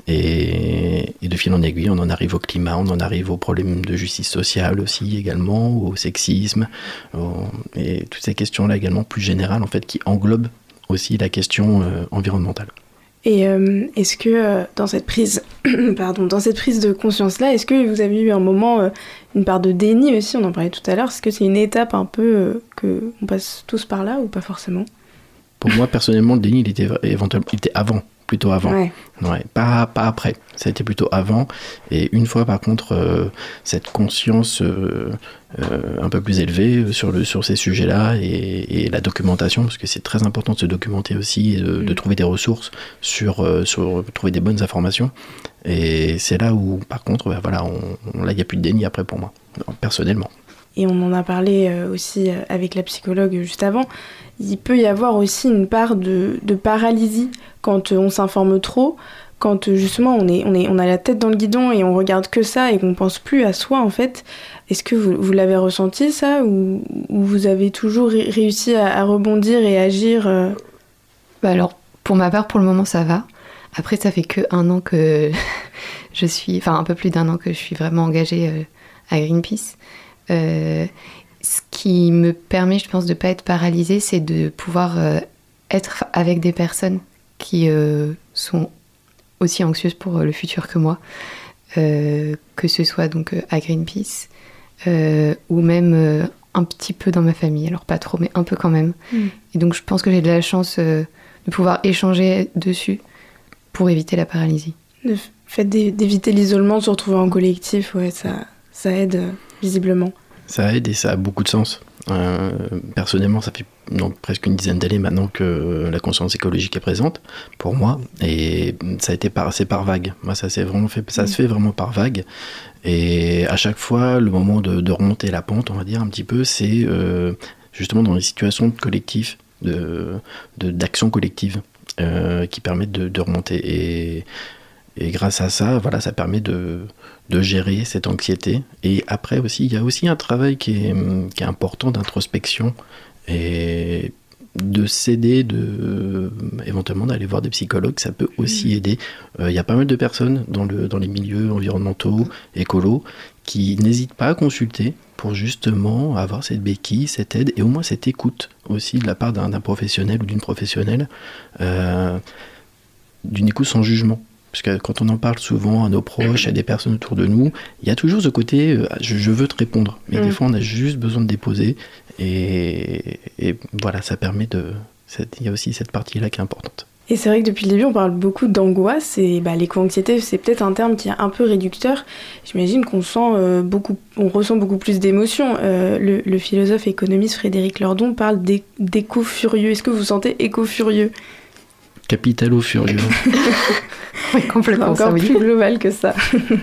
et, et de fil en aiguille on en arrive au climat, on en arrive aux problèmes de justice sociale aussi également, au sexisme, au, et toutes ces questions-là également plus générales en fait qui englobent aussi la question euh, environnementale. Et euh, est-ce que euh, dans cette prise, pardon, dans cette prise de conscience-là, est-ce que vous avez eu un moment, euh, une part de déni aussi, on en parlait tout à l'heure, est-ce que c'est une étape un peu euh, que on passe tous par là ou pas forcément ? Pour moi personnellement, le déni il était éventuellement, il était avant, plutôt avant, ouais. Ouais, pas pas après. Ça a été plutôt avant. Et une fois par contre, euh, cette conscience euh, euh, un peu plus élevée sur le sur ces sujets-là et, et la documentation, parce que c'est très important de se documenter aussi, et de, mmh. de trouver des ressources sur euh, sur trouver des bonnes informations. Et c'est là où par contre, bah, voilà, on, on, là il y a plus de déni après pour moi, personnellement. Et on en a parlé aussi avec la psychologue juste avant, il peut y avoir aussi une part de, de paralysie quand on s'informe trop, quand justement on, est, on, est, on a la tête dans le guidon et on regarde que ça et qu'on pense plus à soi en fait. Est-ce que vous, vous l'avez ressenti ça ou, ou vous avez toujours ré- réussi à, à rebondir et agir euh... Bah alors, pour ma part, pour le moment ça va. Après ça fait que un an que je suis, enfin un peu plus d'un an que je suis vraiment engagée euh, à Greenpeace. Euh, ce qui me permet, je pense, de ne pas être paralysée, c'est de pouvoir euh, être avec des personnes qui euh, sont aussi anxieuses pour le futur que moi, euh, que ce soit donc à Greenpeace euh, ou même euh, un petit peu dans ma famille, alors pas trop, mais un peu quand même. Mmh. Et donc je pense que j'ai de la chance euh, de pouvoir échanger dessus pour éviter la paralysie. Le fait d'éviter l'isolement, de se retrouver en collectif, ouais, ça... ça aide euh, visiblement. Ça aide et ça a beaucoup de sens. Euh, personnellement, ça fait donc, presque une dizaine d'années maintenant que la conscience écologique est présente pour moi, et ça a été par, c'est par vague. Moi, ça, c'est vraiment fait, ça se fait vraiment par vague. Et à chaque fois, le moment de, de remonter la pente, on va dire un petit peu, c'est euh, justement dans les situations de collectif, de, de, d'action collective euh, qui permettent de, de remonter. Et, et grâce à ça, voilà, ça permet de, de gérer cette anxiété. Et après aussi, il y a aussi un travail qui est, qui est important d'introspection et de s'aider, de, éventuellement d'aller voir des psychologues, ça peut aussi aider. Euh, il y a pas mal de personnes dans, le, dans les milieux environnementaux, écolos, qui n'hésitent pas à consulter pour justement avoir cette béquille, cette aide et au moins cette écoute aussi de la part d'un, d'un professionnel ou d'une professionnelle, euh, d'une écoute sans jugement. Parce que quand on en parle souvent à nos proches, à des personnes autour de nous, il y a toujours ce côté euh, je, je veux te répondre. Mais mmh. des fois, on a juste besoin de déposer. Et, et voilà, ça permet de. Il y a aussi cette partie-là qui est importante. Et c'est vrai que depuis le début, on parle beaucoup d'angoisse. Et bah, l'éco-anxiété, c'est peut-être un terme qui est un peu réducteur. J'imagine qu'on sent euh, beaucoup, on ressent beaucoup plus d'émotions. Euh, le, le philosophe et économiste Frédéric Lordon parle d'é- d'éco-furieux. Est-ce que vous vous sentez éco-furieux ? Capitalo-furieux. Oui, complètement. Encore ça, oui. Plus global que ça.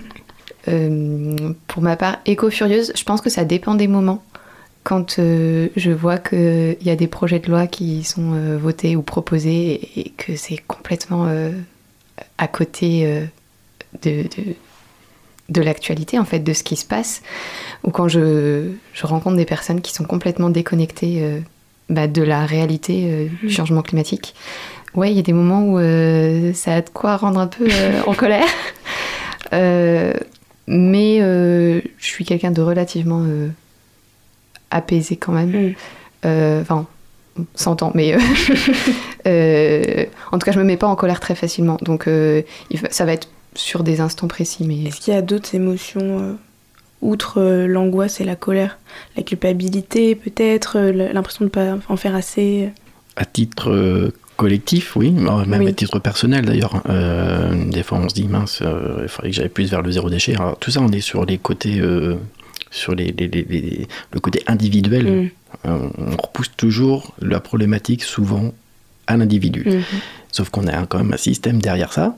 euh, pour ma part, éco-furieuse, je pense que ça dépend des moments. Quand euh, je vois qu'il y a des projets de loi qui sont euh, votés ou proposés et, et que c'est complètement euh, à côté euh, de, de, de l'actualité, en fait, de ce qui se passe, ou quand je, je rencontre des personnes qui sont complètement déconnectées euh, bah, de la réalité euh, du changement climatique. Ouais, il y a des moments où euh, ça a de quoi rendre un peu euh, en colère. Euh, mais euh, je suis quelqu'un de relativement euh, apaisé quand même. Mm. Euh, enfin, on s'entend, mais... Euh, euh, en tout cas, je me mets pas en colère très facilement. Donc, euh, il va, ça va être sur des instants précis. Mais... Est-ce qu'il y a d'autres émotions, euh, outre euh, l'angoisse et la colère ? La culpabilité, peut-être, euh, l'impression de ne pas en faire assez ? À titre... Euh... collectif, oui, même oui. à titre personnel d'ailleurs. Euh, des fois, on se dit, mince, euh, il faudrait que j'aille plus vers le zéro déchet. Alors, tout ça, on est sur les côtés, euh, sur les, les, les, les, le côté individuel. Mm. Euh, on repousse toujours la problématique souvent à l'individu. Mm. Sauf qu'on a quand même un système derrière ça.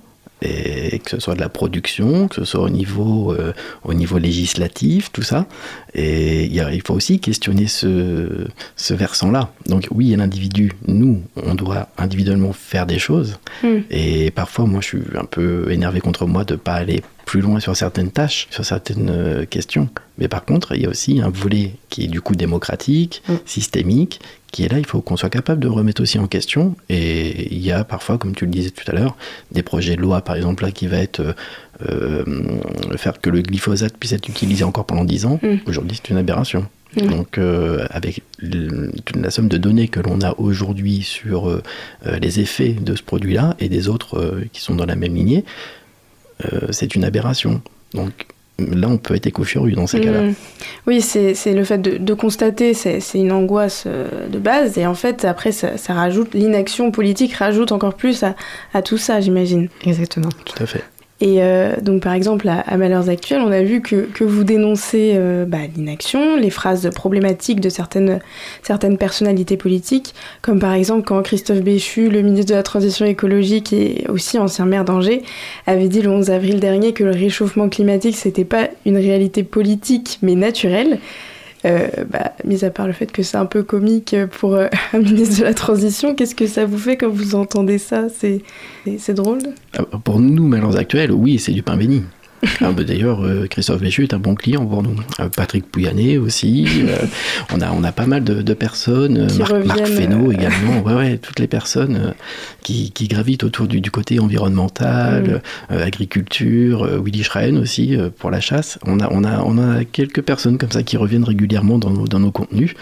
Et que ce soit de la production, que ce soit au niveau, euh, au niveau législatif, tout ça. Et y a, il faut aussi questionner ce, ce versant-là. Donc oui, il y a l'individu, nous, on doit individuellement faire des choses. Mm. Et parfois, moi, je suis un peu énervé contre moi de ne pas aller plus loin sur certaines tâches, sur certaines euh, questions. Mais par contre, il y a aussi un volet qui est du coup démocratique, mm. systémique, qui est là, il faut qu'on soit capable de remettre aussi en question. Et il y a parfois, comme tu le disais tout à l'heure, des projets de loi, par exemple, là, qui va être euh, faire que le glyphosate puisse être utilisé encore pendant dix ans. Mm. Aujourd'hui, c'est une aberration. Mm. Donc, euh, avec le, la somme de données que l'on a aujourd'hui sur euh, les effets de ce produit-là et des autres euh, qui sont dans la même lignée, euh, c'est une aberration. Donc, là, on peut être éco-furieux dans ces mmh. cas-là. Oui, c'est, c'est le fait de, de constater, c'est, c'est une angoisse euh, de base, et en fait, après, ça, ça rajoute, l'inaction politique rajoute encore plus à, à tout ça, j'imagine. Exactement. Tout à fait. Et euh, donc, par exemple, à, à Malheurs Actuels, on a vu que, que vous dénoncez euh, bah, l'inaction, les phrases problématiques de certaines, certaines personnalités politiques, comme par exemple quand Christophe Béchu, le ministre de la Transition écologique et aussi ancien maire d'Angers, avait dit le onze avril dernier que le réchauffement climatique, c'était pas une réalité politique, mais naturelle. Euh, bah, mis à part le fait que c'est un peu comique pour euh, un ministre de la Transition, qu'est-ce que ça vous fait quand vous entendez ça ? C'est, c'est, c'est drôle ? Pour nous, Malheurs Actuels, oui, c'est du pain béni. Ah, bah, d'ailleurs, euh, Christophe Béchu est un bon client pour nous. Euh, Patrick Pouyanné aussi. Euh, on, a, on a pas mal de, de personnes. Marc, Marc Fesneau euh... également. Ouais, ouais, toutes les personnes euh, qui, qui gravitent autour du, du côté environnemental, mmh. euh, agriculture, euh, Willy Schrein aussi euh, pour la chasse. On a, on, a, on a quelques personnes comme ça qui reviennent régulièrement dans nos, dans nos contenus.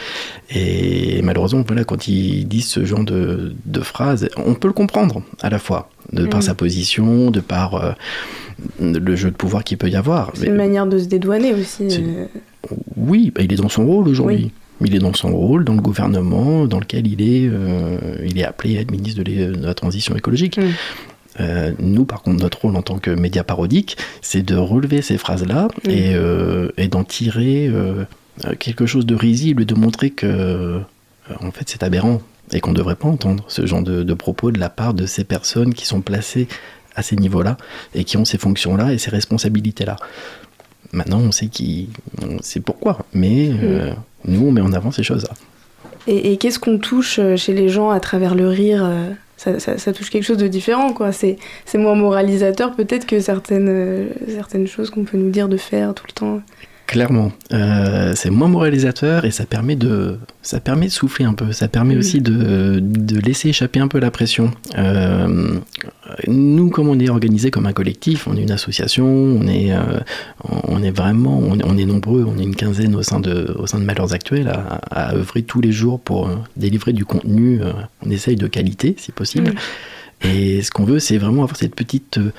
Et malheureusement, voilà, quand ils disent ce genre de, de phrases, on peut le comprendre à la fois, de mmh. par sa position, de par... Euh, le jeu de pouvoir qu'il peut y avoir. C'est mais, une manière de se dédouaner aussi. Euh... Oui, bah, il est dans son rôle aujourd'hui. Oui. Il est dans son rôle, dans le gouvernement, dans lequel il est, euh, il est appelé à être ministre de, de la Transition écologique. Mm. Euh, nous, par contre, notre rôle en tant que média parodique, c'est de relever ces phrases-là mmh. et, euh, et d'en tirer euh, quelque chose de risible, de montrer que, euh, en fait, c'est aberrant et qu'on ne devrait pas entendre ce genre de, de propos de la part de ces personnes qui sont placées à ces niveaux-là et qui ont ces fonctions-là et ces responsabilités-là. Maintenant, on sait, qui, on sait pourquoi, mais euh, mmh. nous, on met en avant ces choses-là. Et, et qu'est-ce qu'on touche chez les gens à travers le rire euh, ça, ça, ça touche quelque chose de différent, quoi. C'est, c'est moins moralisateur peut-être que certaines, euh, certaines choses qu'on peut nous dire de faire tout le temps. Clairement, euh, c'est moins moralisateur et ça permet de, ça permet de souffler un peu, ça permet mmh. aussi de, de laisser échapper un peu la pression. Euh, nous, comme on est organisé comme un collectif, on est une association, on est, euh, on est vraiment, on est, on est nombreux, on est une quinzaine au sein de, au sein de Malheurs Actuels à, à œuvrer tous les jours pour euh, délivrer du contenu. Euh, on essaye de qualité, si possible. Mmh. Et ce qu'on veut, c'est vraiment avoir cette petite euh,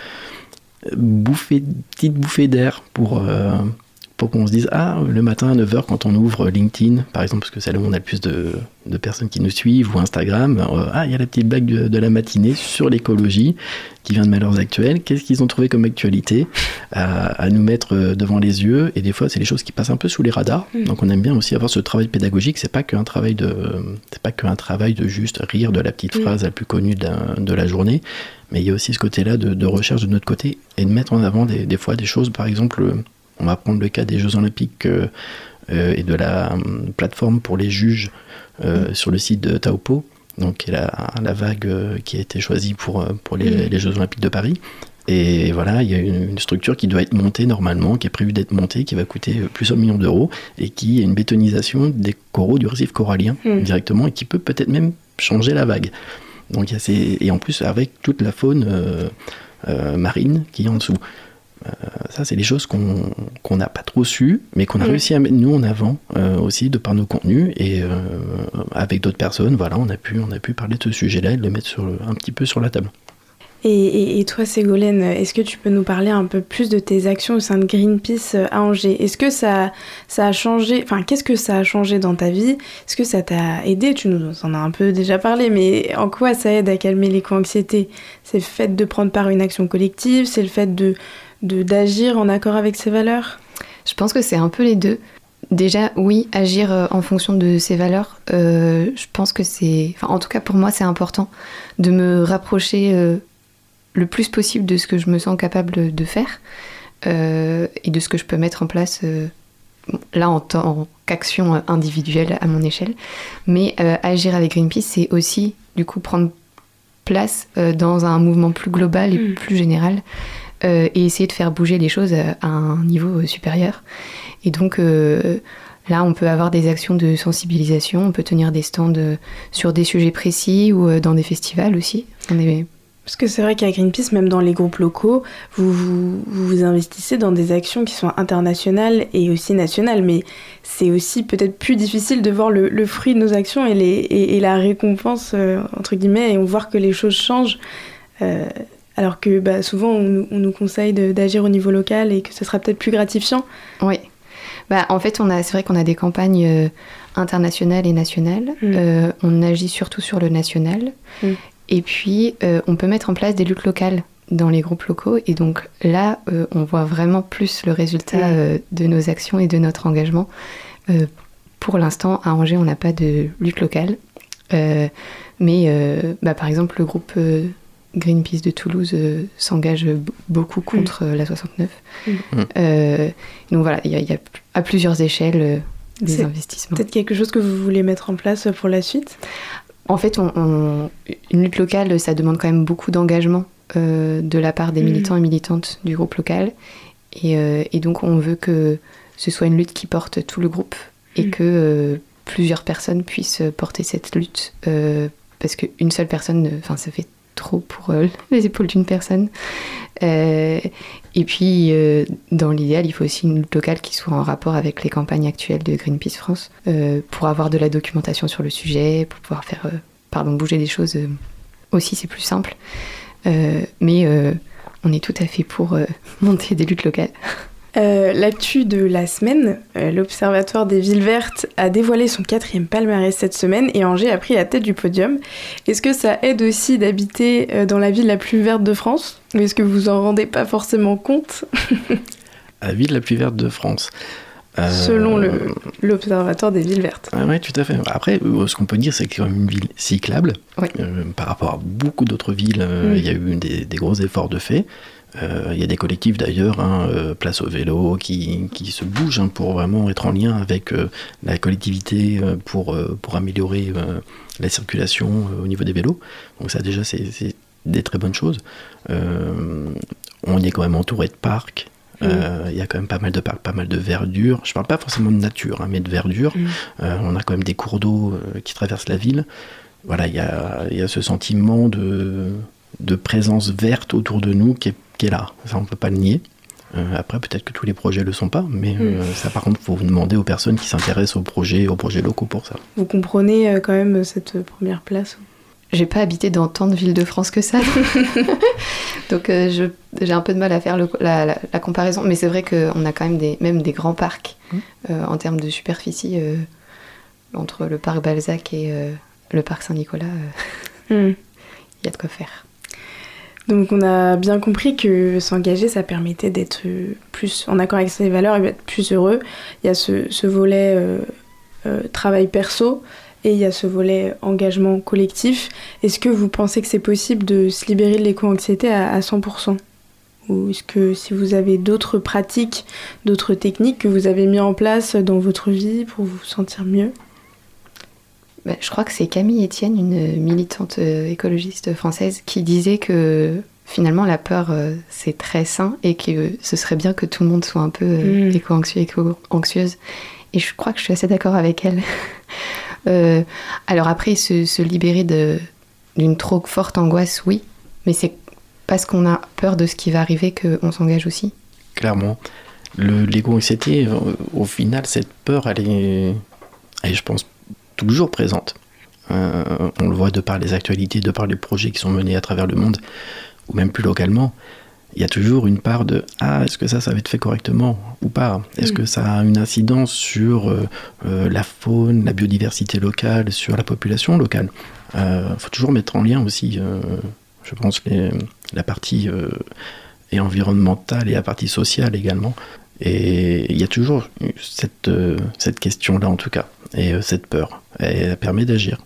bouffée, petite bouffée d'air pour... Euh, pour qu'on se dise, ah, le matin à neuf heures, quand on ouvre LinkedIn, par exemple, parce que c'est là où on a le plus de, de personnes qui nous suivent, ou Instagram, euh, ah, il y a la petite blague de, de la matinée sur l'écologie, qui vient de Malheurs Actuels. Qu'est-ce qu'ils ont trouvé comme actualité à, à nous mettre devant les yeux? Et des fois, c'est des choses qui passent un peu sous les radars. Mmh. Donc, on aime bien aussi avoir ce travail pédagogique. C'est pas qu'un travail de, c'est pas qu'un travail de juste rire de la petite mmh. phrase la plus connue de la, de la journée. Mais il y a aussi ce côté-là de, de recherche de notre côté et de mettre en avant des, des fois des choses, par exemple, on va prendre le cas des Jeux Olympiques euh, euh, et de la euh, plateforme pour les juges euh, mmh. sur le site de Taupo, donc qui est la, la vague euh, qui a été choisie pour, pour les, mmh. les Jeux Olympiques de Paris. Et voilà, il y a une, une structure qui doit être montée normalement, qui est prévue d'être montée, qui va coûter plusieurs millions d'euros et qui est une bétonisation des coraux du récif corallien mmh. directement et qui peut peut-être même changer la vague. Donc il y a ces, et en plus avec toute la faune euh, euh, marine qui est en dessous. Euh, ça, c'est des choses qu'on qu'on n'a pas trop su, mais qu'on a mmh. réussi à mettre nous en avant euh, aussi de par nos contenus et euh, avec d'autres personnes, voilà, on a pu on a pu parler de ce sujet-là et de le mettre sur, un petit peu sur la table. Et, et, et toi, Ségolène, est-ce que tu peux nous parler un peu plus de tes actions au sein de Greenpeace à Angers? Est-ce que ça, ça a changé, enfin, qu'est-ce que ça a changé dans ta vie? Est-ce que ça t'a aidé? Tu nous en as un peu déjà parlé, mais en quoi ça aide à calmer l'éco-anxiété? C'est le fait de prendre part à une action collective? C'est le fait de, de, d'agir en accord avec ses valeurs? Je pense que c'est un peu les deux. Déjà, oui, agir en fonction de ses valeurs, euh, je pense que c'est... Enfin, en tout cas, pour moi, c'est important de me rapprocher... Euh, le plus possible de ce que je me sens capable de faire euh, et de ce que je peux mettre en place euh, là en tant qu'action individuelle à mon échelle. Mais euh, agir avec Greenpeace, c'est aussi du coup prendre place euh, dans un mouvement plus global et mmh. plus général euh, et essayer de faire bouger les choses à un niveau supérieur. Et donc euh, là, on peut avoir des actions de sensibilisation, on peut tenir des stands sur des sujets précis ou dans des festivals aussi. On est... Parce que c'est vrai qu'à Greenpeace, même dans les groupes locaux, vous vous, vous vous investissez dans des actions qui sont internationales et aussi nationales, mais c'est aussi peut-être plus difficile de voir le, le fruit de nos actions et, les, et, et la récompense, euh, entre guillemets, et on voit que les choses changent, euh, alors que bah, souvent on, on nous conseille de, d'agir au niveau local et que ce sera peut-être plus gratifiant. Oui, bah, en fait, on a, c'est vrai qu'on a des campagnes euh, internationales et nationales, mmh. euh, on agit surtout sur le national, mmh. Et puis, euh, on peut mettre en place des luttes locales dans les groupes locaux. Et donc là, euh, on voit vraiment plus le résultat euh, de nos actions et de notre engagement. Euh, pour l'instant, à Angers, on n'a pas de lutte locale. Euh, mais euh, bah, par exemple, le groupe euh, Greenpeace de Toulouse euh, s'engage b- beaucoup contre mmh. euh, la soixante-neuf. Mmh. Euh, donc voilà, il y, y a à plusieurs échelles euh, des C'est investissements. Peut-être quelque chose que vous voulez mettre en place pour la suite ? En fait, on, on, une lutte locale, ça demande quand même beaucoup d'engagement euh, de la part des militants et militantes du groupe local. Et, euh, et donc, on veut que ce soit une lutte qui porte tout le groupe et mmh. que euh, plusieurs personnes puissent porter cette lutte. Euh, parce qu'une seule personne, enfin, ça fait trop pour euh, les épaules d'une personne. Euh, et puis, euh, dans l'idéal, il faut aussi une lutte locale qui soit en rapport avec les campagnes actuelles de Greenpeace France euh, pour avoir de la documentation sur le sujet, pour pouvoir faire, euh, pardon, bouger des choses euh, aussi, c'est plus simple. Euh, mais euh, on est tout à fait pour euh, monter des luttes locales. Euh, l'actu de la semaine, euh, l'Observatoire des villes vertes a dévoilé son quatrième palmarès cette semaine et Angers a pris la tête du podium. Est-ce que ça aide aussi d'habiter euh, dans la ville la plus verte de France ? Ou est-ce que vous en rendez pas forcément compte ? La ville la plus verte de France. Euh... Selon le, l'Observatoire des villes vertes. Ah oui, tout à fait. Après, ce qu'on peut dire, c'est que c'est quand même une ville cyclable. Oui. Euh, par rapport à beaucoup d'autres villes, euh, Mm. il y a eu des, des gros efforts de fait. Euh, il y a des collectifs d'ailleurs, hein, euh, Place au vélo, qui, qui se bougent hein, pour vraiment être en lien avec euh, la collectivité euh, pour, euh, pour améliorer euh, la circulation euh, au niveau des vélos. Donc ça déjà, c'est, c'est des très bonnes choses. Euh, on est quand même entouré de parcs. Il euh, y a quand même pas mal de parcs, pas mal de verdure. Je parle pas forcément de nature, hein, mais de verdure. Mm. Euh, on a quand même des cours d'eau euh, qui traversent la ville. Voilà, il y a, y a ce sentiment de, de présence verte autour de nous qui est, qui est là. Ça, on peut pas le nier. Euh, après, peut-être que tous les projets le sont pas, mais euh, Mm. ça, par contre, faut demander aux personnes qui s'intéressent aux projets, aux projets locaux pour ça. Vous comprenez euh, quand même cette première place ? J'ai pas habité dans tant de villes de France que ça. Donc euh, je, j'ai un peu de mal à faire le, la, la, la comparaison. Mais c'est vrai qu'on a quand même des, même des grands parcs Mmh. euh, en termes de superficie. Euh, entre le parc Balzac et euh, le parc Saint-Nicolas, il euh, Mm. y a de quoi faire. Donc on a bien compris que s'engager, ça permettait d'être plus en accord avec ses valeurs et d'être plus heureux. Il y a ce, ce volet euh, euh, travail perso et il y a ce volet engagement collectif. Est-ce que vous pensez que c'est possible de se libérer de l'éco-anxiété à, à cent pour cent ? Ou est-ce que si vous avez d'autres pratiques, d'autres techniques que vous avez mis en place dans votre vie pour vous sentir mieux ? Bah, je crois que c'est Camille Etienne, une militante euh, écologiste française, qui disait que finalement la peur euh, c'est très sain et que euh, ce serait bien que tout le monde soit un peu euh, Mmh. éco-anxieux, éco-anxieuse. Et je crois que je suis assez d'accord avec elle. euh, alors après, se, se libérer de, d'une trop forte angoisse, oui, mais c'est parce qu'on a peur de ce qui va arriver qu'on s'engage aussi. Clairement. Le, l'éco-anxiété, euh, au final, cette peur, elle est, elle est, je pense, toujours présente. Euh, on le voit de par les actualités, de par les projets qui sont menés à travers le monde, ou même plus localement. Il y a toujours une part de « Ah, est-ce que ça, ça va être fait correctement ou pas ? Est-ce Mm. que ça a une incidence sur euh, euh, la faune, la biodiversité locale, sur la population locale ?» Il euh, faut toujours mettre en lien aussi, euh, je pense, les, la partie euh, et environnementale et la partie sociale également. Et il y a toujours cette, euh, cette question-là, en tout cas, et euh, cette peur. Et elle permet d'agir.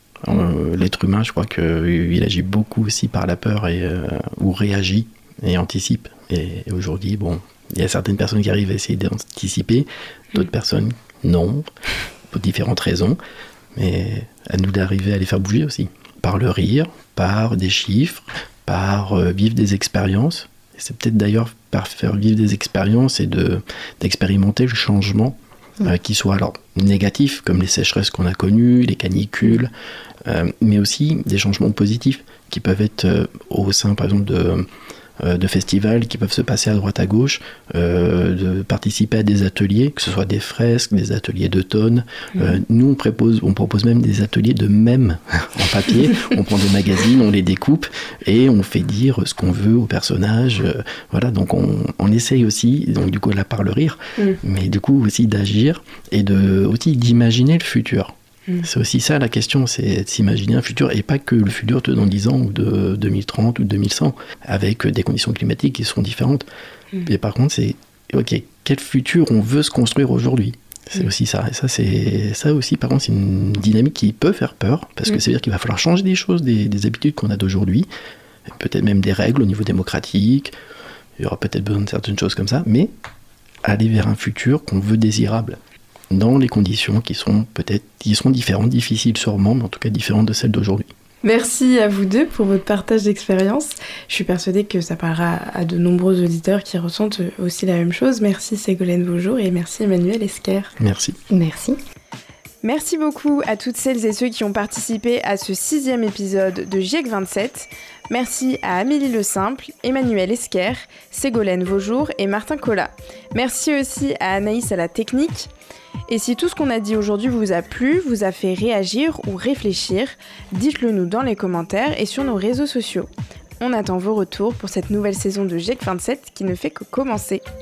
Euh, l'être humain, je crois qu'il agit beaucoup aussi par la peur, et, euh, ou réagit et anticipe. Et, et aujourd'hui, bon, il y a certaines personnes qui arrivent à essayer d'anticiper, d'autres personnes non, pour différentes raisons. Mais à nous d'arriver à les faire bouger aussi. Par le rire, par des chiffres, par euh, vivre des expériences. Et c'est peut-être d'ailleurs par faire vivre des expériences et de, d'expérimenter le changement, mmh. euh, qui soit alors négatif, comme les sécheresses qu'on a connues, les canicules, euh, mais aussi des changements positifs qui peuvent être euh, au sein, par exemple, de... de festivals qui peuvent se passer à droite à gauche, euh, de participer à des ateliers, que ce soit des fresques, des ateliers d'automne. Mmh. Euh, nous, on propose, on propose même des ateliers de mèmes en papier. On prend des magazines, on les découpe et on fait dire ce qu'on veut aux personnages. Euh, voilà, donc on, on essaye aussi, donc du coup, là, par le rire, mmh. mais du coup aussi d'agir et de, aussi d'imaginer le futur. C'est aussi ça la question, c'est de s'imaginer un futur, et pas que le futur de dans dix ans ou de deux mille trente ou deux mille cent, avec des conditions climatiques qui seront différentes. Mm. Et par contre, c'est, ok, quel futur on veut se construire aujourd'hui ? C'est mm. aussi ça. Et ça, c'est, ça aussi, par contre, c'est une dynamique qui peut faire peur, parce que mm. c'est-à-dire qu'il va falloir changer des choses, des, des habitudes qu'on a d'aujourd'hui, peut-être même des règles au niveau démocratique, il y aura peut-être besoin de certaines choses comme ça, mais aller vers un futur qu'on veut désirable, dans les conditions qui sont peut-être qui seront différentes, difficiles sûrement, mais en tout cas différentes de celles d'aujourd'hui. Merci à vous deux pour votre partage d'expérience. Je suis persuadée que ça parlera à de nombreux auditeurs qui ressentent aussi la même chose. Merci Ségolène Vaujour et merci Emmanuel Esquer. Merci. Merci. Merci beaucoup à toutes celles et ceux qui ont participé à ce sixième épisode de GIEC vingt-sept. Merci à Amélie Le Simple, Emmanuel Esquer, Ségolène Vaujour et Martin Collat. Merci aussi à Anaïs à la technique. Et si tout ce qu'on a dit aujourd'hui vous a plu, vous a fait réagir ou réfléchir, dites-le nous dans les commentaires et sur nos réseaux sociaux. On attend vos retours pour cette nouvelle saison de GIEC vingt-sept qui ne fait que commencer.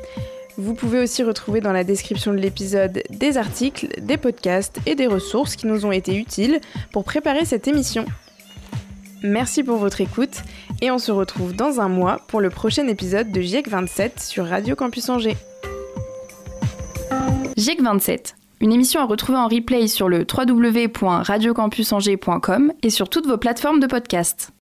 Vous pouvez aussi retrouver dans la description de l'épisode des articles, des podcasts et des ressources qui nous ont été utiles pour préparer cette émission. Merci pour votre écoute et on se retrouve dans un mois pour le prochain épisode de GIEC vingt-sept sur Radio Campus Angers. GIEC vingt-sept, une émission à retrouver en replay sur le w w w point radio campus angers point com et sur toutes vos plateformes de podcast.